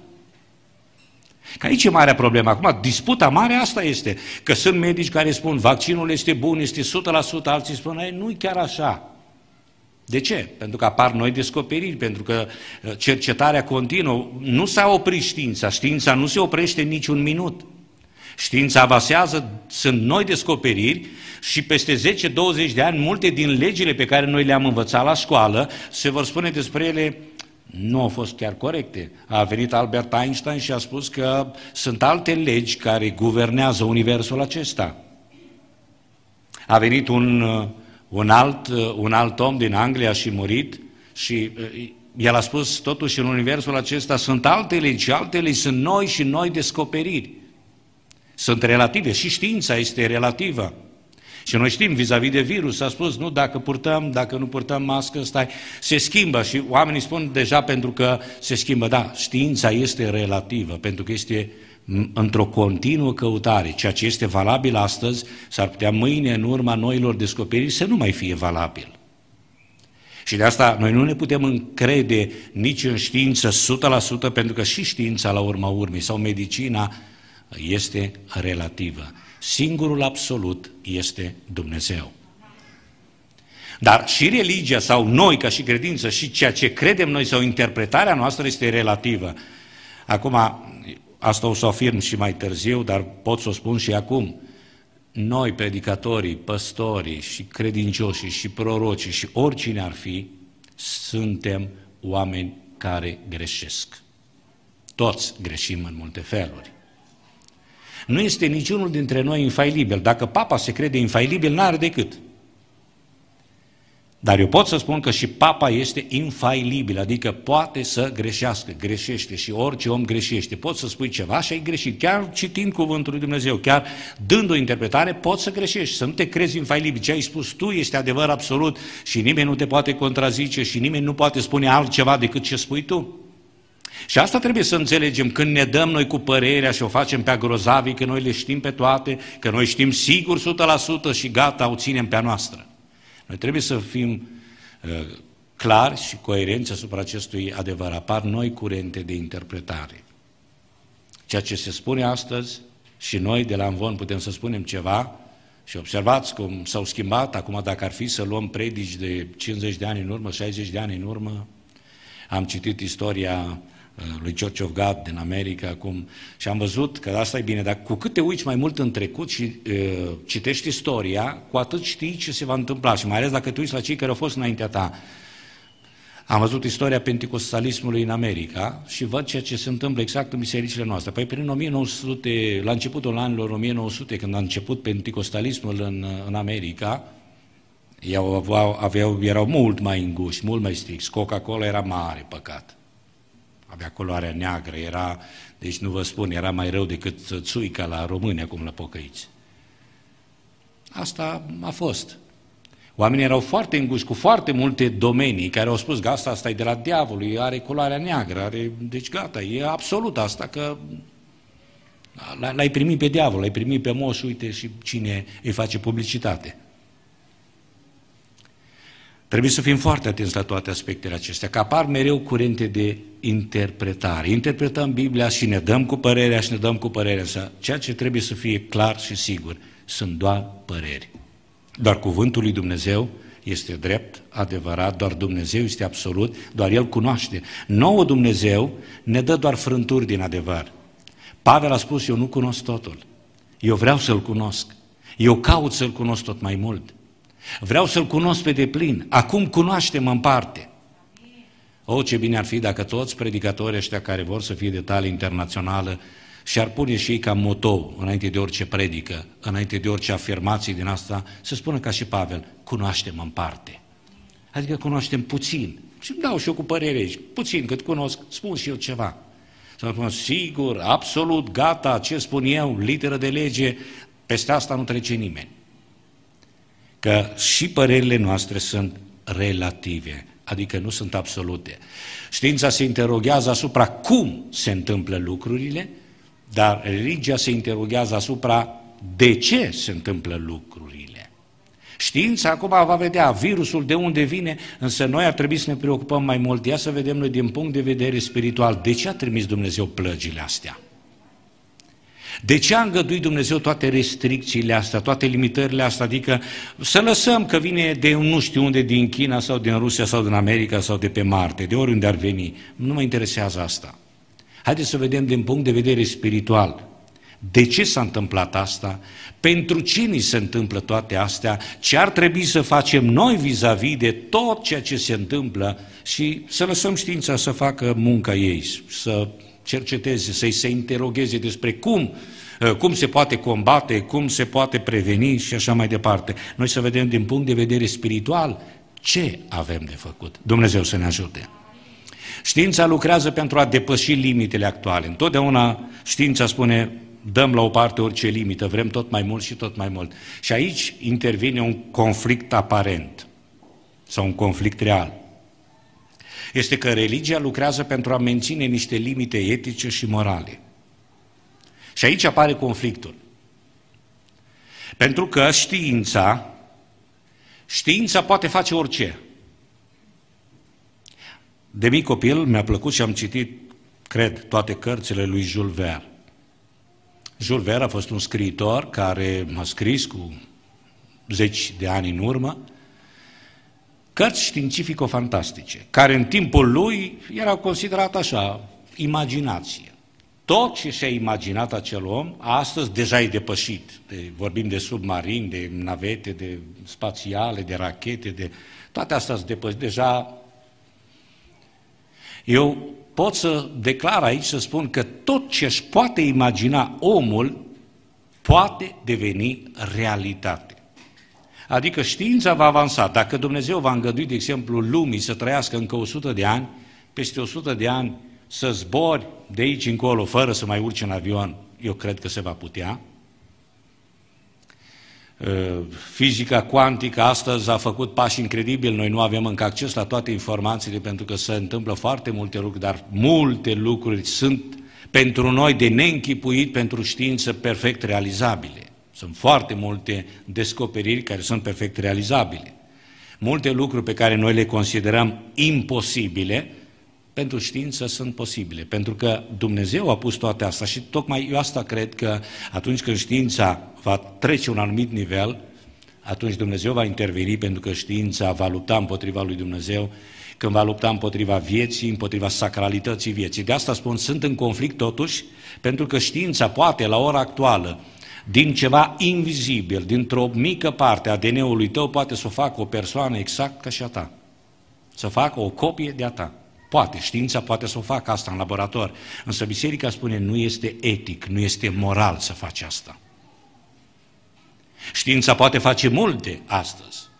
Că aici e marea problemă. Acum, disputa mare asta este, că sunt medici care spun vaccinul este bun, este o sută la sută, alții spun, nu e chiar așa. De ce? Pentru că apar noi descoperiri, pentru că cercetarea continuă. Nu s-a oprit știința, știința nu se oprește niciun minut. Știința avansează, sunt noi descoperiri și peste zece douăzeci de ani, multe din legile pe care noi le-am învățat la școală, se vor spune despre ele, nu au fost chiar corecte. A venit Albert Einstein și a spus că sunt alte legi care guvernează universul acesta. A venit un, un, alt, un alt om din Anglia și murit și el a spus totuși în universul acesta sunt alte legi, alte legi sunt noi și noi descoperiri. Sunt relative și știința este relativă. Și noi știm, vis-a-vis de virus, a spus, nu, dacă purtăm, dacă nu purtăm mască, stai, se schimbă și oamenii spun deja pentru că se schimbă. Da, știința este relativă, pentru că este într-o continuă căutare. Ceea ce este valabil astăzi, s-ar putea mâine, în urma noilor descoperiri, să nu mai fie valabil. Și de asta noi nu ne putem încrede nici în știință o sută la sută, pentru că și știința, la urma urmei, sau medicina, este relativă. Singurul absolut este Dumnezeu. Dar și religia sau noi ca și credință și ceea ce credem noi sau interpretarea noastră este relativă. Acum, asta o să o afirm și mai târziu, dar pot să o spun și acum. Noi, predicatorii, păstorii și credincioșii și prorocii și oricine ar fi, suntem oameni care greșesc. Toți greșim în multe feluri. Nu este niciunul dintre noi infailibil. Dacă papa se crede infailibil, n-are decât. Dar eu pot să spun că și papa este infailibil, adică poate să greșească, greșește și orice om greșește. Poți să spui ceva și ai greșit. Chiar citind cuvântul lui Dumnezeu, chiar dând o interpretare, poți să greșești, să nu te crezi infailibil. Ce ai spus tu este adevăr absolut și nimeni nu te poate contrazice și nimeni nu poate spune altceva decât ce spui tu. Și asta trebuie să înțelegem când ne dăm noi cu părerea și o facem pe agrozavii, că noi le știm pe toate, că noi știm sigur o sută la sută și gata, o ținem pe a noastră. Noi trebuie să fim uh, clari și coerenți asupra acestui adevăr. Apar noi curente de interpretare. Ceea ce se spune astăzi și noi de la Amvon putem să spunem ceva și observați cum s-au schimbat. Acum dacă ar fi să luăm predici de cincizeci de ani în urmă, șaizeci de ani în urmă, am citit istoria lui Church of God din America acum și am văzut că asta e bine, dar cu cât te uiți mai mult în trecut și uh, citești istoria, cu atât știi ce se va întâmpla și mai ales dacă te uiți la cei care au fost înaintea ta. Am văzut istoria penticostalismului în America și văd ceea ce se întâmplă exact în bisericile noastre. Păi prin o mie nouă sute, la începutul anilor o mie nouă sute, când a început penticostalismul în, în America, Ei aveau, aveau, erau mult mai înguși, mult mai stricți. Coca-Cola era mare păcat. Avea culoarea neagră, era, deci nu vă spun, era mai rău decât țuica la români acum la pocăiți. Asta a fost. Oamenii erau foarte înguși, cu foarte multe domenii, care au spus că asta, asta e de la diavolul, are culoarea neagră, are, deci gata, e absolut asta, că l-ai primit pe diavol, l-ai primit pe moș, uite și cine îi face publicitate. Trebuie să fim foarte atenți la toate aspectele acestea, că apar mereu curente de interpretare. Interpretăm Biblia și ne dăm cu părerea și ne dăm cu părerea. Ceea ce trebuie să fie clar și sigur, sunt doar păreri. Doar cuvântul lui Dumnezeu este drept, adevărat, doar Dumnezeu este absolut, doar El cunoaște. Nouă Dumnezeu ne dă doar frânturi din adevăr. Pavel a spus, eu nu cunosc totul, eu vreau să-L cunosc, eu caut să-L cunosc tot mai mult, vreau să-L cunosc pe deplin, acum cunoaște-mă în parte. O, ce bine ar fi dacă toți predicatorii ăștia care vor să fie de talie internațională și-ar pune și ei ca motou, înainte de orice predică, înainte de orice afirmație din asta, să spună ca și Pavel, cunoaște-mă în parte. Adică cunoaștem puțin. Și îmi dau și eu cu părere aici, puțin, cât cunosc, spun și eu ceva. Să spun, sigur, absolut, gata, ce spun eu, literă de lege, peste asta nu trece nimeni. Că și părerile noastre sunt relative, adică nu sunt absolute. Știința se interoghează asupra cum se întâmplă lucrurile, dar religia se interoghează asupra de ce se întâmplă lucrurile. Știința acum va vedea virusul de unde vine, însă noi ar trebui să ne preocupăm mai mult. Ia să vedem noi din punct de vedere spiritual, de ce a trimis Dumnezeu plăgile astea? De ce a îngăduit Dumnezeu toate restricțiile astea, toate limitările astea? Adică să lăsăm că vine de nu știu unde, din China sau din Rusia sau din America sau de pe Marte, de oriunde ar veni. Nu mă interesează asta. Haideți să vedem din punct de vedere spiritual. De ce s-a întâmplat asta? Pentru ce ni se întâmplă toate astea? Ce ar trebui să facem noi vis-a-vis de tot ceea ce se întâmplă și să lăsăm știința să facă munca ei, să cerceteze, să-i se interogheze despre cum, cum se poate combate, cum se poate preveni și așa mai departe. Noi să vedem din punct de vedere spiritual ce avem de făcut. Dumnezeu să ne ajute. Știința lucrează pentru a depăși limitele actuale. Întotdeauna știința spune, dăm la o parte orice limită, vrem tot mai mult și tot mai mult. Și aici intervine un conflict aparent sau un conflict real. Este că religia lucrează pentru a menține niște limite etice și morale. Și aici apare conflictul. Pentru că știința, știința poate face orice. De mic copil mi-a plăcut și am citit, cred, toate cărțile lui Jules Verne. Jules Verne a fost un scriitor care a scris cu zeci de ani în urmă cărți științifico-fantastice, care în timpul lui erau considerate așa, imaginație. Tot ce și-a imaginat acel om, astăzi deja e depășit. De, vorbim de submarini, de navete, de spațiale, de rachete, de toate astea sunt depășite. Deja eu pot să declar aici, să spun că tot ce își poate imagina omul poate deveni realitate. Adică știința va avansa. Dacă Dumnezeu va îngădui, de exemplu, lumii să trăiască încă o sută de ani, peste o sută de ani să zbori de aici încolo fără să mai urci în avion, eu cred că se va putea. Fizica cuantică astăzi a făcut pași incredibili, noi nu avem încă acces la toate informațiile pentru că se întâmplă foarte multe lucruri, dar multe lucruri sunt pentru noi de neînchipuit, pentru știință perfect realizabile. Sunt foarte multe descoperiri care sunt perfect realizabile. Multe lucruri pe care noi le considerăm imposibile, pentru știință sunt posibile, pentru că Dumnezeu a pus toate astea și tocmai eu asta cred că atunci când știința va trece un anumit nivel, atunci Dumnezeu va interveni pentru că știința va lupta împotriva lui Dumnezeu, când va lupta împotriva vieții, împotriva sacralității vieții. De asta spun, sunt în conflict totuși, pentru că știința poate la ora actuală, din ceva invizibil, dintr-o mică parte a D N A-ului tău, poate să o facă o persoană exact ca și a ta, să facă o copie de a ta. Poate, știința poate să o facă asta în laborator, însă biserica spune nu este etic, nu este moral să faci asta. Știința poate face multe astăzi.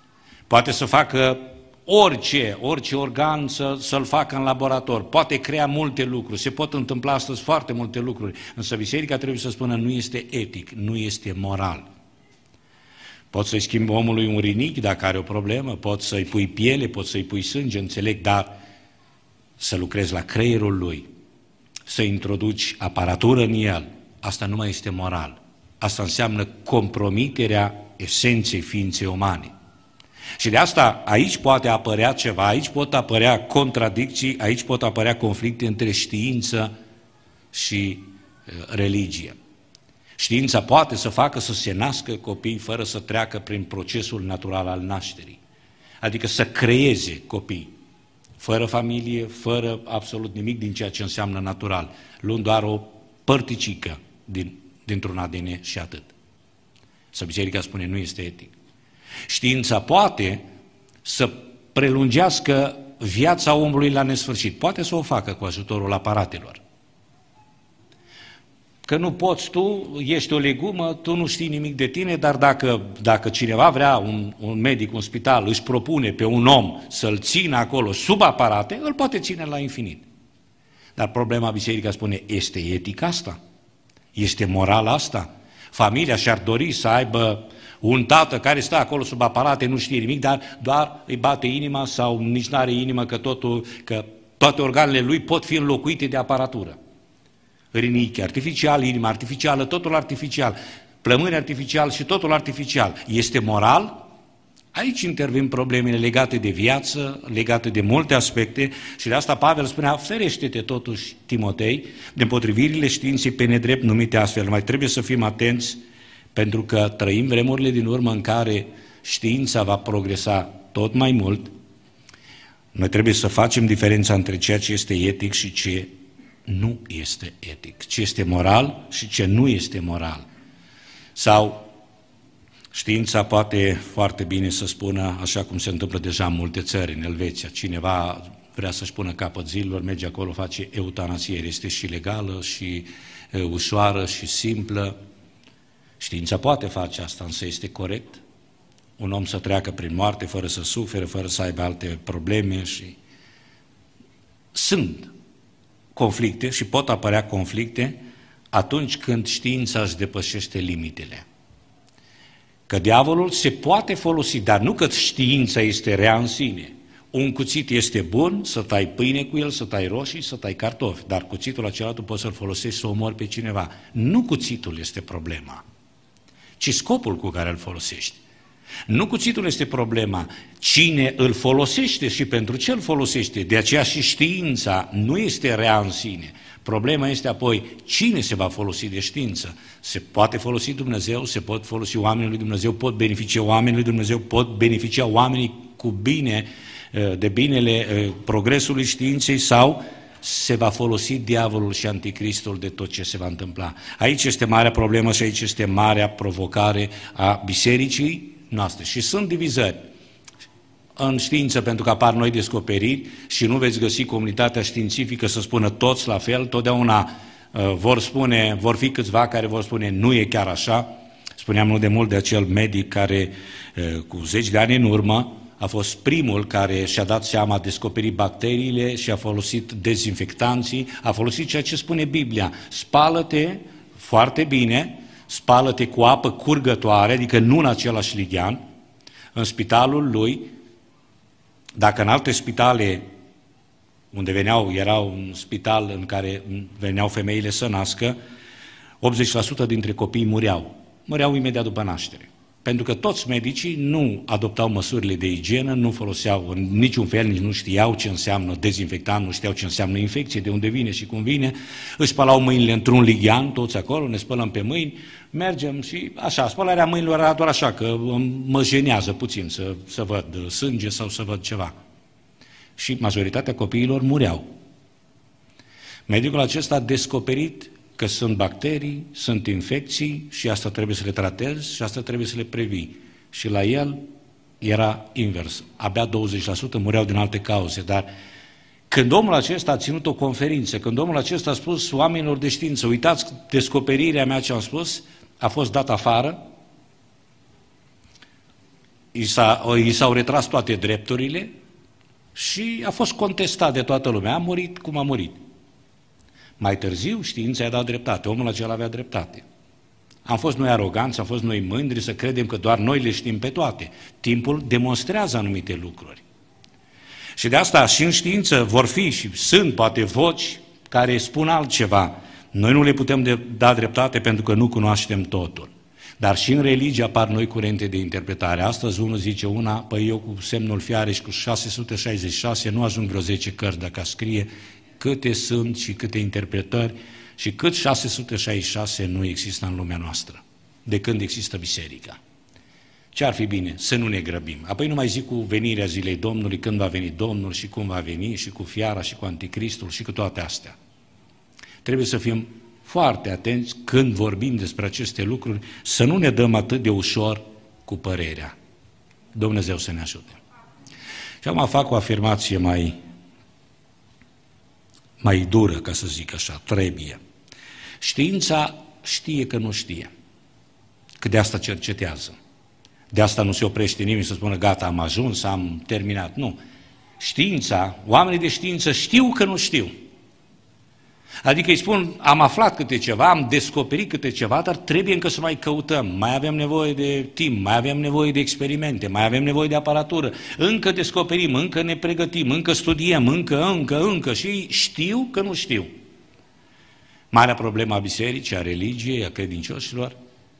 poate să facă orice, orice organ să, să-l facă în laborator, poate crea multe lucruri, se pot întâmpla astăzi foarte multe lucruri, însă biserica trebuie să spună nu este etic, nu este moral. Poți să-i schimbi omului un rinichi dacă are o problemă, poți să-i pui piele, poți să-i pui sânge, înțeleg, dar să lucrezi la creierul lui, să introduci aparatură în el, asta nu mai este moral. Asta înseamnă compromiterea esenței ființei umane. Și de asta aici poate apărea ceva, aici pot apărea contradicții, aici pot apărea conflicte între știință și religie. Știința poate să facă să se nască copii fără să treacă prin procesul natural al nașterii, adică să creeze copii, fără familie, fără absolut nimic din ceea ce înseamnă natural, luând doar o părticică din, dintr-un A D N și atât. Să biserica spune nu este etic. Știința poate să prelungească viața omului la nesfârșit, poate să o facă cu ajutorul aparatelor. Că nu poți tu, ești o legumă, tu nu știi nimic de tine, dar dacă, dacă cineva vrea, un, un medic, un spital, își propune pe un om să-l țină acolo sub aparate, îl poate ține la infinit. Dar problema biserica spune, este etic asta? Este moral asta? Familia și-ar dori să aibă un tată care stă acolo sub aparate, nu știe nimic, dar doar îi bate inima sau nici n-are inimă că, totul, că toate organele lui pot fi înlocuite de aparatură. Rinichi artificial, inima artificială, totul artificial, plămâni artificial și totul artificial. Este moral? Aici intervin problemele legate de viață, legate de multe aspecte și de asta Pavel spunea, ferește-te totuși, Timotei, de împotrivirile științei pe nedrept numite astfel. Mai trebuie să fim atenți pentru că trăim vremurile din urmă în care știința va progresa tot mai mult. Noi trebuie să facem diferența între ceea ce este etic și ce nu este etic, ce este moral și ce nu este moral. Sau știința poate foarte bine să spună, așa cum se întâmplă deja în multe țări, în Elveția, cineva vrea să-și pună capăt zilelor, merge acolo, face eutanasiere, este și legală și e, ușoară și simplă. Știința poate face asta, însă este corect? Un om să treacă prin moarte fără să sufere, fără să aibă alte probleme și sunt conflicte și pot apărea conflicte atunci când știința își depășește limitele. Că diavolul se poate folosi, dar nu că știința este rea în sine. Un cuțit este bun, să tai pâine cu el, să tai roșii, să tai cartofi, dar cuțitul acela tu poți să-l folosești să omori pe cineva. Nu cuțitul este problema, ci scopul cu care îl folosești. Nu cuțitul este problema, cine îl folosește și pentru ce îl folosește. De aceea și știința nu este rea în sine. Problema este apoi cine se va folosi de știință. Se poate folosi Dumnezeu, se pot folosi oamenii lui Dumnezeu, pot beneficia oamenii lui Dumnezeu, pot beneficia oamenii cu bine, de binele progresului științei sau se va folosi diavolul și anticristul de tot ce se va întâmpla. Aici este marea problemă și aici este marea provocare a bisericii noastre. Și sunt divizări în știință pentru că apar noi descoperiri și nu veți găsi comunitatea științifică să spună toți la fel, totdeauna uh, vor spune, vor fi câțiva care vor spune nu e chiar așa. Spuneam nu de mult de acel medic care uh, cu zeci de ani în urmă a fost primul care și-a dat seama, a descoperit bacteriile și a folosit dezinfectanții, a folosit ceea ce spune Biblia. Spală-te foarte bine, spală-te cu apă curgătoare, adică nu în același lighean, în spitalul lui. Dacă în alte spitale unde veneau, era un spital în care veneau femeile să nască, optzeci la sută dintre copii mureau. Mureau imediat după naștere. Pentru că toți medicii nu adoptau măsurile de igienă, nu foloseau în niciun fel, nici nu știau ce înseamnă dezinfectant, nu știau ce înseamnă infecție, de unde vine și cum vine, își spălau mâinile într-un lighean, toți acolo, ne spălăm pe mâini, mergem și așa, spălarea mâinilor era doar așa, că mă jenează puțin să, să văd sânge sau să văd ceva. Și majoritatea copiilor mureau. Medicul acesta a descoperit că sunt bacterii, sunt infecții și asta trebuie să le tratezi și asta trebuie să le previi. Și la el era invers. Abia douăzeci la sută mureau din alte cauze, dar când omul acesta a ținut o conferință, când omul acesta a spus oamenilor de știință, uitați, descoperirea mea ce am spus, a fost dat afară, i s-au retras toate drepturile și a fost contestat de toată lumea. A murit cum a murit. Mai târziu, știința i-a dat dreptate. Omul acela avea dreptate. Am fost noi aroganți, am fost noi mândri să credem că doar noi le știm pe toate. Timpul demonstrează anumite lucruri. Și de asta și în știință vor fi și sunt poate voci care spun altceva. Noi nu le putem de, da dreptate pentru că nu cunoaștem totul. Dar și în religie apar noi curente de interpretare. Astăzi unul zice una, păi eu cu semnul fiare și cu șase sute șaizeci și șase nu ajung vreo zece cărți dacă aș scrie câte sunt și câte interpretări și cât șase sute șaizeci și șase nu există în lumea noastră, de când există biserica. Ce ar fi bine? Să nu ne grăbim. Apoi nu mai zic cu venirea zilei Domnului, când va veni Domnul și cum va veni și cu fiara și cu anticristul și cu toate astea. Trebuie să fim foarte atenți când vorbim despre aceste lucruri, să nu ne dăm atât de ușor cu părerea. Dumnezeu să ne ajute. Și acum fac o afirmație mai, mai dură, ca să zic așa, trebuie. Știința știe că nu știe, că de asta cercetează. De asta nu se oprește nimeni să spună, gata, am ajuns, am terminat. Nu. Știința, oamenii de știință știu că nu știu. Adică îi spun, am aflat câte ceva, am descoperit câte ceva, dar trebuie încă să mai căutăm. Mai avem nevoie de timp, mai avem nevoie de experimente, mai avem nevoie de aparatură. Încă descoperim, încă ne pregătim, încă studiem, încă, încă, încă și știu că nu știu. Marea problemă a bisericii, a religiei, a credincioșilor,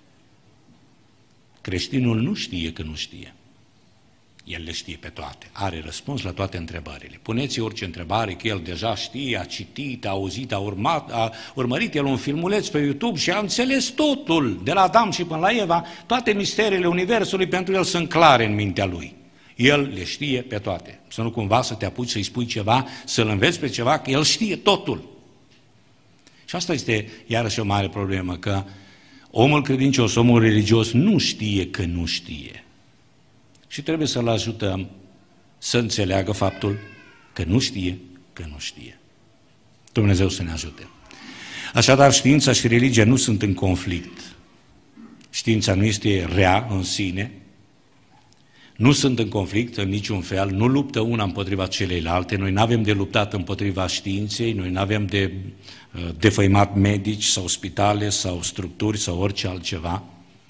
creștinul nu știe că nu știe. El le știe pe toate, are răspuns la toate întrebările. Puneți orice întrebare, că el deja știe, a citit, a auzit, a, urmat, a urmărit el un filmuleț pe YouTube și a înțeles totul, de la Adam și până la Eva, toate misterele Universului pentru el sunt clare în mintea lui. El le știe pe toate. Să nu cumva să te apuci să-i spui ceva, să-l înveți pe ceva, că el știe totul. Și asta este iarăși o mare problemă, că omul credincios, omul religios nu știe că nu știe. Și trebuie să-l ajutăm să înțeleagă faptul că nu știe, că nu știe. Dumnezeu să ne ajute. Așadar, știința și religia nu sunt în conflict. Știința nu este rea în sine, nu sunt în conflict în niciun fel, nu luptă una împotriva celeilalte, noi nu avem de luptat împotriva științei, noi nu avem de uh, defăimat medici sau spitale sau structuri sau orice altceva.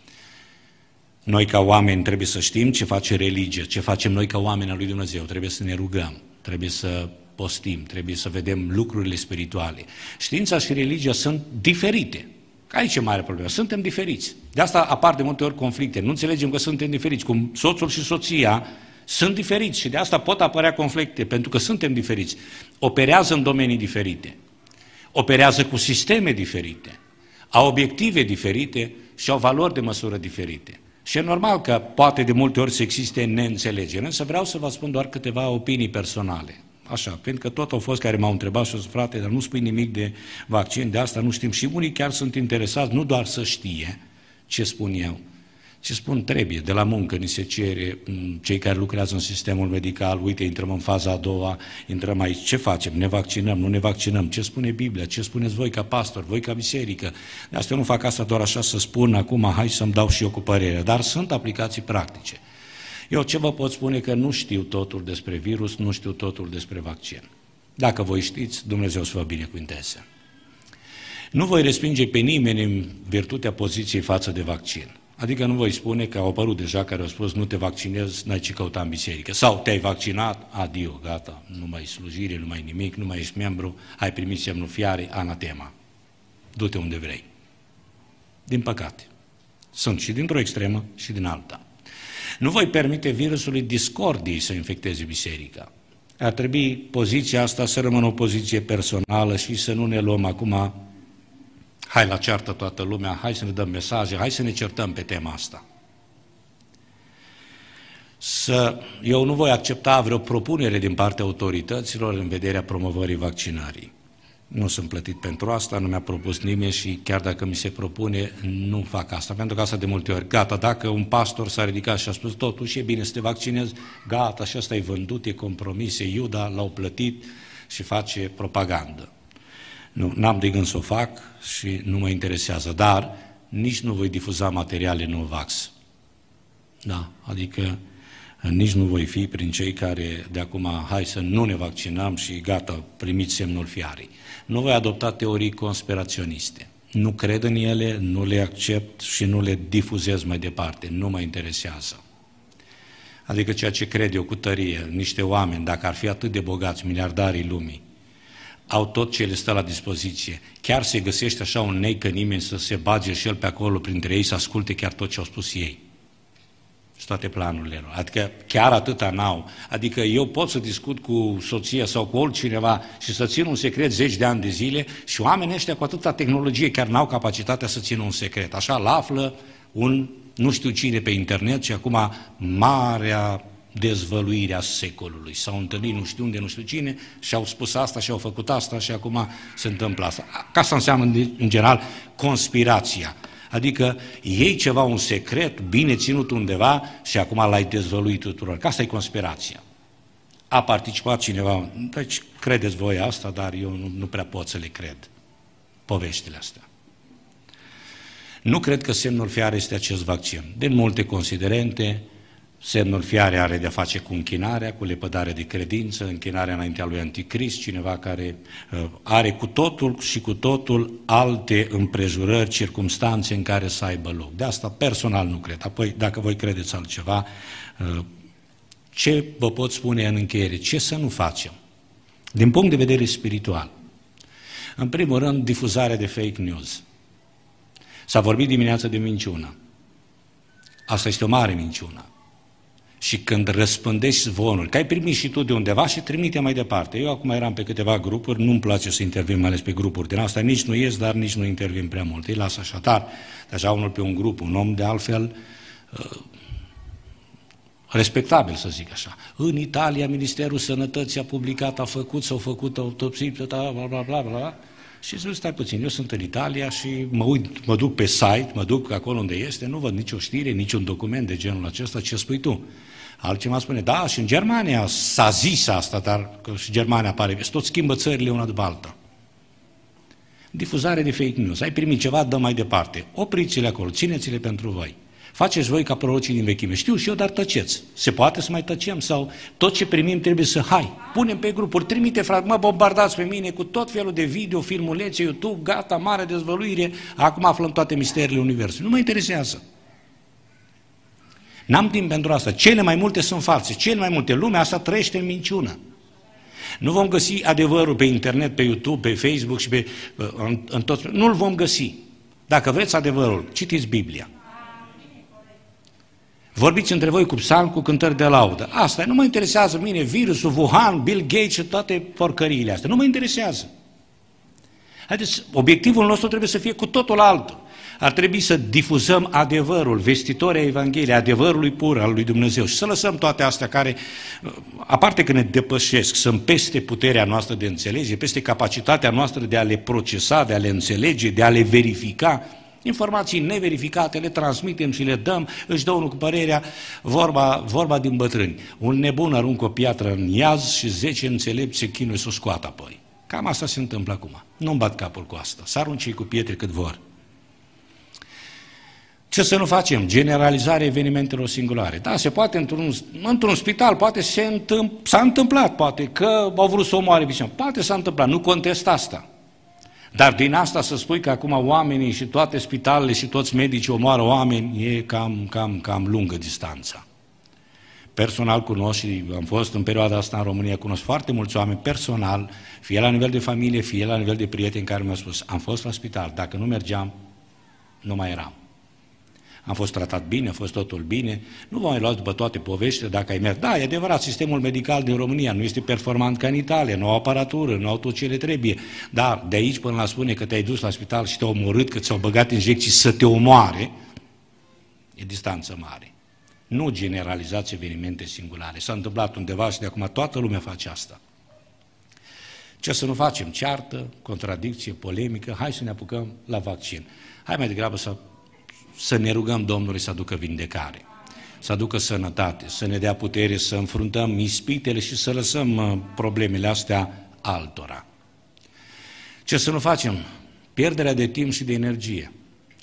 Noi ca oameni trebuie să știm ce face religia, ce facem noi ca oameni al lui Dumnezeu, trebuie să ne rugăm, trebuie să postim, trebuie să vedem lucrurile spirituale. Știința și religia sunt diferite. Aici e mare problemă, suntem diferiți. De asta apar de multe ori conflicte, nu înțelegem că suntem diferiți, cum soțul și soția sunt diferiți și de asta pot apărea conflicte, pentru că suntem diferiți. Operează în domenii diferite, operează cu sisteme diferite, au obiective diferite și au valori de măsură diferite. Și e normal că poate de multe ori să existe neînțelegere, însă vreau să vă spun doar câteva opinii personale. Așa, pentru că tot au fost care m-au întrebat și au zis, frate, dar nu spui nimic de vaccin, de asta nu știm. Și unii chiar sunt interesați, nu doar să știe ce spun eu, ci spun trebuie, de la muncă ni se cere, cei care lucrează în sistemul medical, uite, intrăm în faza a doua, intrăm aici, ce facem? Ne vaccinăm, nu ne vaccinăm? Ce spune Biblia? Ce spuneți voi ca pastor, voi ca biserică? De asta eu nu fac asta doar așa să spun acum, hai să-mi dau și eu cu părerea, dar sunt aplicații practice. Eu ce vă pot spune că nu știu totul despre virus, nu știu totul despre vaccin. Dacă voi știți, Dumnezeu să vă binecuvânteze. Nu voi respinge pe nimeni în virtutea poziției față de vaccin. Adică nu voi spune că au apărut deja care au spus nu te vaccinezi, n-ai ce căuta în biserică. Sau te-ai vaccinat, adio, gata, nu mai slujire, nu mai nimic, nu mai ești membru, ai primit semnul fiare, anatema. Du-te unde vrei. Din păcate. Sunt și dintr-o extremă și din alta. Nu voi permite virusului discordiei să infecteze biserica. Ar trebui poziția asta să rămână o poziție personală și să nu ne luăm acum, hai la ceartă toată lumea, hai să ne dăm mesaje, hai să ne certăm pe tema asta. Să, eu nu voi accepta vreo propunere din partea autorităților în vederea promovării vaccinării. Nu sunt plătit pentru asta, nu mi-a propus nimeni și chiar dacă mi se propune, nu fac asta. Pentru că asta de multe ori, gata, dacă un pastor s-a ridicat și a spus totuși e bine să te vaccinezi, gata, și asta e vândut, e compromis, e Iuda, l-au plătit și face propagandă. Nu, n-am de gând să o fac și nu mă interesează, dar nici nu voi difuza materiale no-vax. Da, adică nici nu voi fi prin cei care de acum hai să nu ne vaccinăm și gata, primiți semnul fiarei. Nu voi adopta teorii conspiraționiste. Nu cred în ele, nu le accept și nu le difuzez mai departe, nu mă interesează. Adică ceea ce cred eu cu tărie, niște oameni, dacă ar fi atât de bogați, miliardarii lumii, au tot ce le stă la dispoziție. Chiar se găsește așa un nei că nimeni să se bage și el pe acolo printre ei, să asculte chiar tot ce au spus ei. Și toate planurile lor. Adică chiar atâta n-au. Adică eu pot să discut cu soția sau cu altcineva și să țin un secret zeci de ani de zile și oamenii ăștia cu atâta tehnologie chiar n-au capacitatea să țină un secret. Așa l-află un nu știu cine pe internet și acum marea dezvăluire a secolului. S-au întâlnit nu știu unde, nu știu cine și au spus asta și au făcut asta și acum se întâmplă asta. Ca asta înseamnă în general conspirația. Adică iei ceva, un secret, bine ținut undeva și acum l-ai dezvăluit tuturor. Că asta e conspirația. A participat cineva, deci credeți voi asta, dar eu nu, nu prea pot să le cred. Poveștile astea. Nu cred că semnul fiare este acest vaccin. Din multe considerente, semnul fiare are de-a face cu închinarea, cu lepădarea de credință, închinarea înaintea lui Anticrist, cineva care uh, are cu totul și cu totul alte împrejurări, circumstanțe în care să aibă loc. De asta personal nu cred. Apoi, dacă voi credeți altceva, uh, ce vă pot spune în încheiere? Ce să nu facem? Din punct de vedere spiritual. În primul rând, difuzarea de fake news. S-a vorbit dimineața de minciună. Asta este o mare minciună. Și când răspândești zvonuri, că ai primit și tu de undeva și trimite mai departe. Eu acum eram pe câteva grupuri, nu-mi place să intervin mai ales pe grupuri din asta, nici nu ies, dar nici nu intervin prea mult. Îi las așa, dar deja unul pe un grup, un om de altfel uh, respectabil, să zic așa. În Italia, Ministerul Sănătății a publicat, a făcut, s-au făcut autopsii, bla, bla, bla, bla, bla. Și zic, stai puțin, eu sunt în Italia și mă, uit, mă duc pe site, mă duc acolo unde este, nu văd nicio știre, niciun document de genul acesta, ce spui tu? Altcineva spune, da, și în Germania s-a zis asta, dar că și Germania apare, tot schimbă țările una după alta. Difuzare de fake news, ai primit ceva, dă mai departe, opriți-le acolo, țineți-le pentru voi. Faceți voi ca prorocii din vechime. Știu și eu, dar tăceți. Se poate să mai tăcem? Sau tot ce primim trebuie să, hai, punem pe grupuri, trimite, frate, mă bombardați pe mine cu tot felul de video, filmulețe, YouTube, gata, mare dezvăluire, acum aflăm toate misterile Universului. Nu mă interesează. N-am timp pentru asta. Cele mai multe sunt false. Cele mai multe. Lumea asta trăiește în minciună. Nu vom găsi adevărul pe internet, pe YouTube, pe Facebook și pe, în, în tot. Nu-l vom găsi. Dacă vreți adevărul, citiți Biblia. Vorbiți între voi cu psalmi, cu cântări de laudă. Asta nu mă interesează mine, virusul, Wuhan, Bill Gates și toate porcăriile astea. Nu mă interesează. Haideți, obiectivul nostru trebuie să fie cu totul altul. Ar trebui să difuzăm adevărul, vestitoria Evangheliei, adevărului pur al lui Dumnezeu și să lăsăm toate astea care, aparte că ne depășesc, sunt peste puterea noastră de înțelege, peste capacitatea noastră de a le procesa, de a le înțelege, de a le verifica. Informații neverificate le transmitem și le dăm, își dă unul cu părerea, vorba, vorba din bătrâni. Un nebun aruncă o piatră în iaz și zece înțelepți se chinuie să o scoată apoi. Cam asta se întâmplă acum. Nu-mi bat capul cu asta. Să arunce ei cu pietre cât vor. Ce să nu facem? Generalizarea evenimentelor singulare. Da, se poate într-un, într-un spital, poate se întâmpl, s-a întâmplat, poate că au vrut să omoare biserica. Poate s-a întâmplat, nu contest asta. Dar din asta să spui că acum oamenii și toate spitalele și toți medicii omoară oameni, e cam, cam, cam lungă distanța. Personal cunosc și am fost în perioada asta în România, cunosc foarte mulți oameni personal, fie la nivel de familie, fie la nivel de prieteni care mi-au spus, am fost la spital, dacă nu mergeam, nu mai eram. Am fost tratat bine, a fost totul bine, nu vă mai luați după toate poveștile dacă ai mers. Da, e adevărat, sistemul medical din România nu este performant ca în Italia, nu au aparatură, nu au tot ce le trebuie, dar de aici până la spune că te-ai dus la spital și te-au omorât, că ți-au băgat injecții să te omoare, e distanță mare. Nu generalizați evenimente singulare. S-a întâmplat undeva și de acum toată lumea face asta. Ce să nu facem? Ceartă, contradicție, polemică, hai să ne apucăm la vaccin. Hai mai degrabă să să ne rugăm Domnului să aducă vindecare, să aducă sănătate, să ne dea putere să înfruntăm ispitele și să lăsăm problemele astea altora. Ce să nu facem? Pierderea de timp și de energie.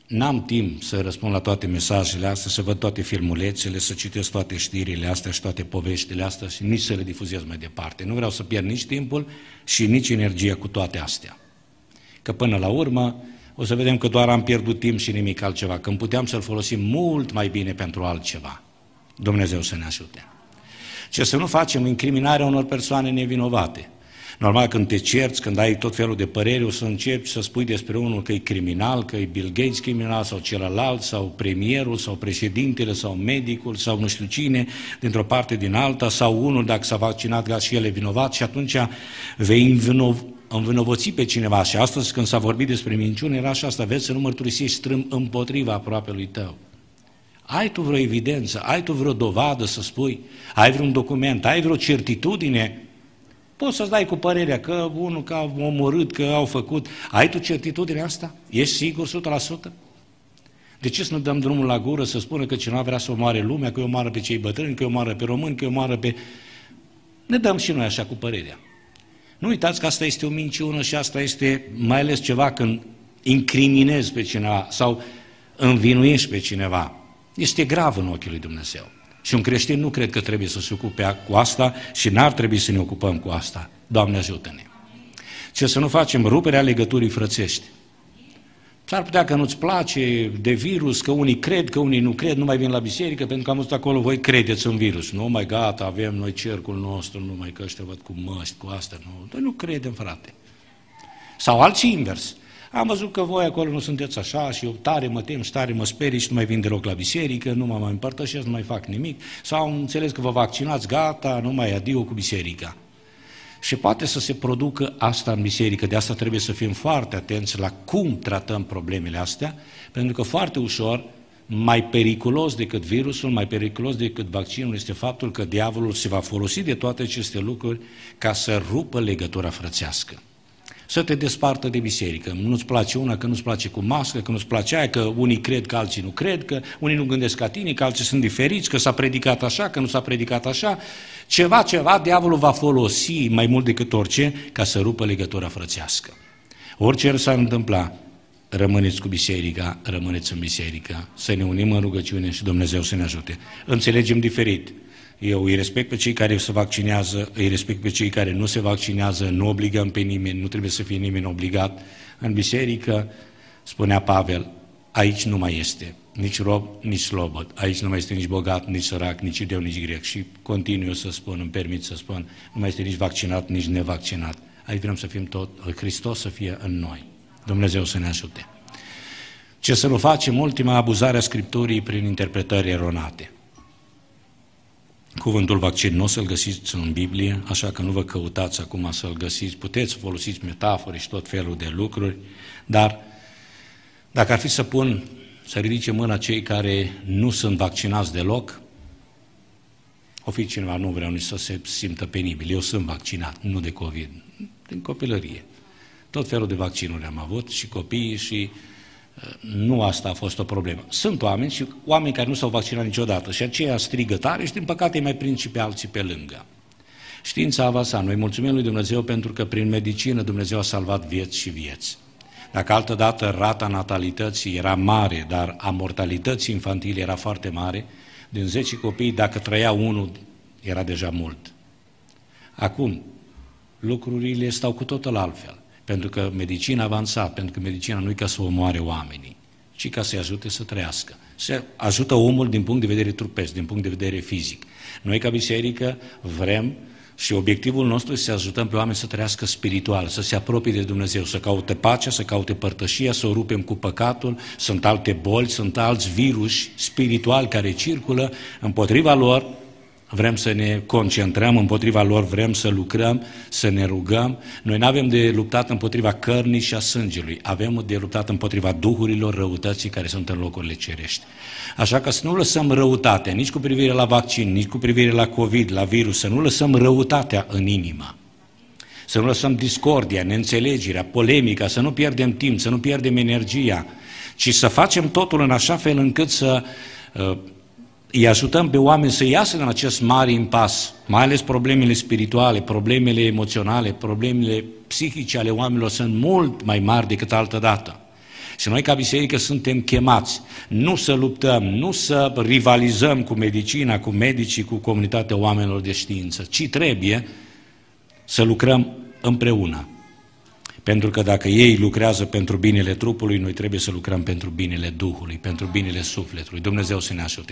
N-am timp să răspund la toate mesajele astea, să văd toate filmulețele, să citesc toate știrile astea și toate poveștile astea și nici să le difuzez mai departe. Nu vreau să pierd nici timpul și nici energia cu toate astea. Că până la urmă o să vedem că doar am pierdut timp și nimic altceva, când puteam să-l folosim mult mai bine pentru altceva. Dumnezeu să ne ajute. Ce să nu facem incriminarea unor persoane nevinovate. Normal, când te cerți, când ai tot felul de păreri, o să începi să spui despre unul că e criminal, că e Bill Gates criminal, sau celălalt, sau premierul, sau președintele, sau medicul, sau nu știu cine, dintr-o parte din alta, sau unul, dacă s-a vaccinat, că și el e vinovat, și atunci vei învinov- învinovăți pe cineva. Și astăzi, când s-a vorbit despre minciuni, era și asta, vezi să nu mărturisești strâm împotriva aproapelui tău. Ai tu vreo evidență, ai tu vreo dovadă să spui, ai vreun document, ai vreo certitudine. Poți să-ți dai cu părerea că unul că a omorât, că au făcut. Ai tu certitudinea asta? Ești sigur o sută la sută? De ce să nu dăm drumul la gură să spună că cineva vrea să omoare lumea, că îi omoară pe cei bătrâni, că îi omoară pe români, că îi omoară pe... Ne dăm și noi așa cu părerea. Nu uitați că asta este o minciună și asta este mai ales ceva când incriminezi pe cineva sau învinuiești pe cineva. Este grav în ochii lui Dumnezeu. Și un creștin nu cred că trebuie să se ocupe cu asta și n-ar trebui să ne ocupăm cu asta. Doamne ajută-ne! Ce să nu facem? Ruperea legăturii frățești. S-ar putea că nu-ți place de virus, că unii cred, că unii nu cred, nu mai vin la biserică, pentru că am văzut acolo, voi credeți în virus. Nu mai gata, avem noi cercul nostru, numai că ăștia văd cu măști, cu astea. Nu, noi nu credem, frate. Sau alții invers. Am văzut că voi acolo nu sunteți așa și eu tare mă tem și tare mă sperii și nu mai vin deloc la biserică, nu mă mai împărtășesc, nu mai fac nimic. Sau am înțeles că vă vaccinați, gata, nu mai adio cu biserica. Și poate să se producă asta în biserică, de asta trebuie să fim foarte atenți la cum tratăm problemele astea, pentru că foarte ușor, mai periculos decât virusul, mai periculos decât vaccinul este faptul că diavolul se va folosi de toate aceste lucruri ca să rupă legătura frățească. Să te despartă de biserică. Nu-ți place una, că nu-ți place cu mască, că nu-ți place aia, că unii cred, că alții nu cred, că unii nu gândesc ca tine, că alții sunt diferiți, că s-a predicat așa, că nu s-a predicat așa. Ceva, ceva, diavolul va folosi mai mult decât orice ca să rupă legătura frățească. Orice s-ar întâmpla, rămâneți cu biserica, rămâneți în biserică, să ne unim în rugăciune și Dumnezeu să ne ajute. Înțelegem diferit. Eu îi respect pe cei care se vaccinează, îi respect pe cei care nu se vaccinează, nu obligăm pe nimeni, nu trebuie să fie nimeni obligat. În biserică, spunea Pavel, aici nu mai este nici rob, nici slobod, aici nu mai este nici bogat, nici sărac, nici iudeu, nici grec. Și continuu să spun, îmi permit să spun, nu mai este nici vaccinat, nici nevaccinat. Aici vrem să fim tot, Hristos să fie în noi. Dumnezeu să ne ajute. Ce să nu facem? Ultima abuzare a Scripturii prin interpretări eronate. Cuvântul vaccin nu o să-l găsiți în Biblie, așa că nu vă căutați acum să-l găsiți. Puteți să folosiți metafore și tot felul de lucruri, dar dacă ar fi să pun, să ridice mâna cei care nu sunt vaccinați deloc, o fi cineva, nu vreau nici să se simtă penibil. Eu sunt vaccinat, nu de COVID, din copilărie. Tot felul de vaccinuri am avut și copiii și nu asta a fost o problemă. Sunt oameni și oameni care nu s-au vaccinat niciodată și aceia strigă tare și din păcate îi mai prind și pe alții pe lângă. Știința a avansat. Noi mulțumim lui Dumnezeu pentru că prin medicină Dumnezeu a salvat vieți și vieți. Dacă altădată rata natalității era mare, dar a mortalității infantile era foarte mare, din zece copii, dacă trăia unul, era deja mult. Acum, lucrurile stau cu totul altfel. Pentru că medicina a avansat, pentru că medicina nu e ca să omoare oamenii, ci ca să-i ajute să trăiască. Se ajută omul din punct de vedere trupesc, din punct de vedere fizic. Noi ca biserică vrem și obiectivul nostru este să ajutăm pe oameni să trăiască spiritual, să se apropie de Dumnezeu, să caute pacea, să caute părtășia, să o rupem cu păcatul. Sunt alte boli, sunt alți viruși spirituali care circulă, împotriva lor vrem să ne concentrăm, împotriva lor vrem să lucrăm, să ne rugăm. Noi nu avem de luptat împotriva cărnii și a sângelui, avem de luptat împotriva duhurilor răutății care sunt în locurile cerești. Așa că să nu lăsăm răutatea, nici cu privire la vaccin, nici cu privire la COVID, la virus, să nu lăsăm răutatea în inimă. Să nu lăsăm discordia, neînțelegerea, polemica, să nu pierdem timp, să nu pierdem energia, ci să facem totul în așa fel încât să uh, îi ajutăm pe oameni să iasă din acest mare impas, mai ales problemele spirituale, problemele emoționale, problemele psihice ale oamenilor sunt mult mai mari decât altădată. Și noi ca biserică suntem chemați nu să luptăm, nu să rivalizăm cu medicina, cu medicii, cu comunitatea oamenilor de știință, ci trebuie să lucrăm împreună. Pentru că dacă ei lucrează pentru binele trupului, noi trebuie să lucrăm pentru binele Duhului, pentru binele sufletului. Dumnezeu să ne ajute.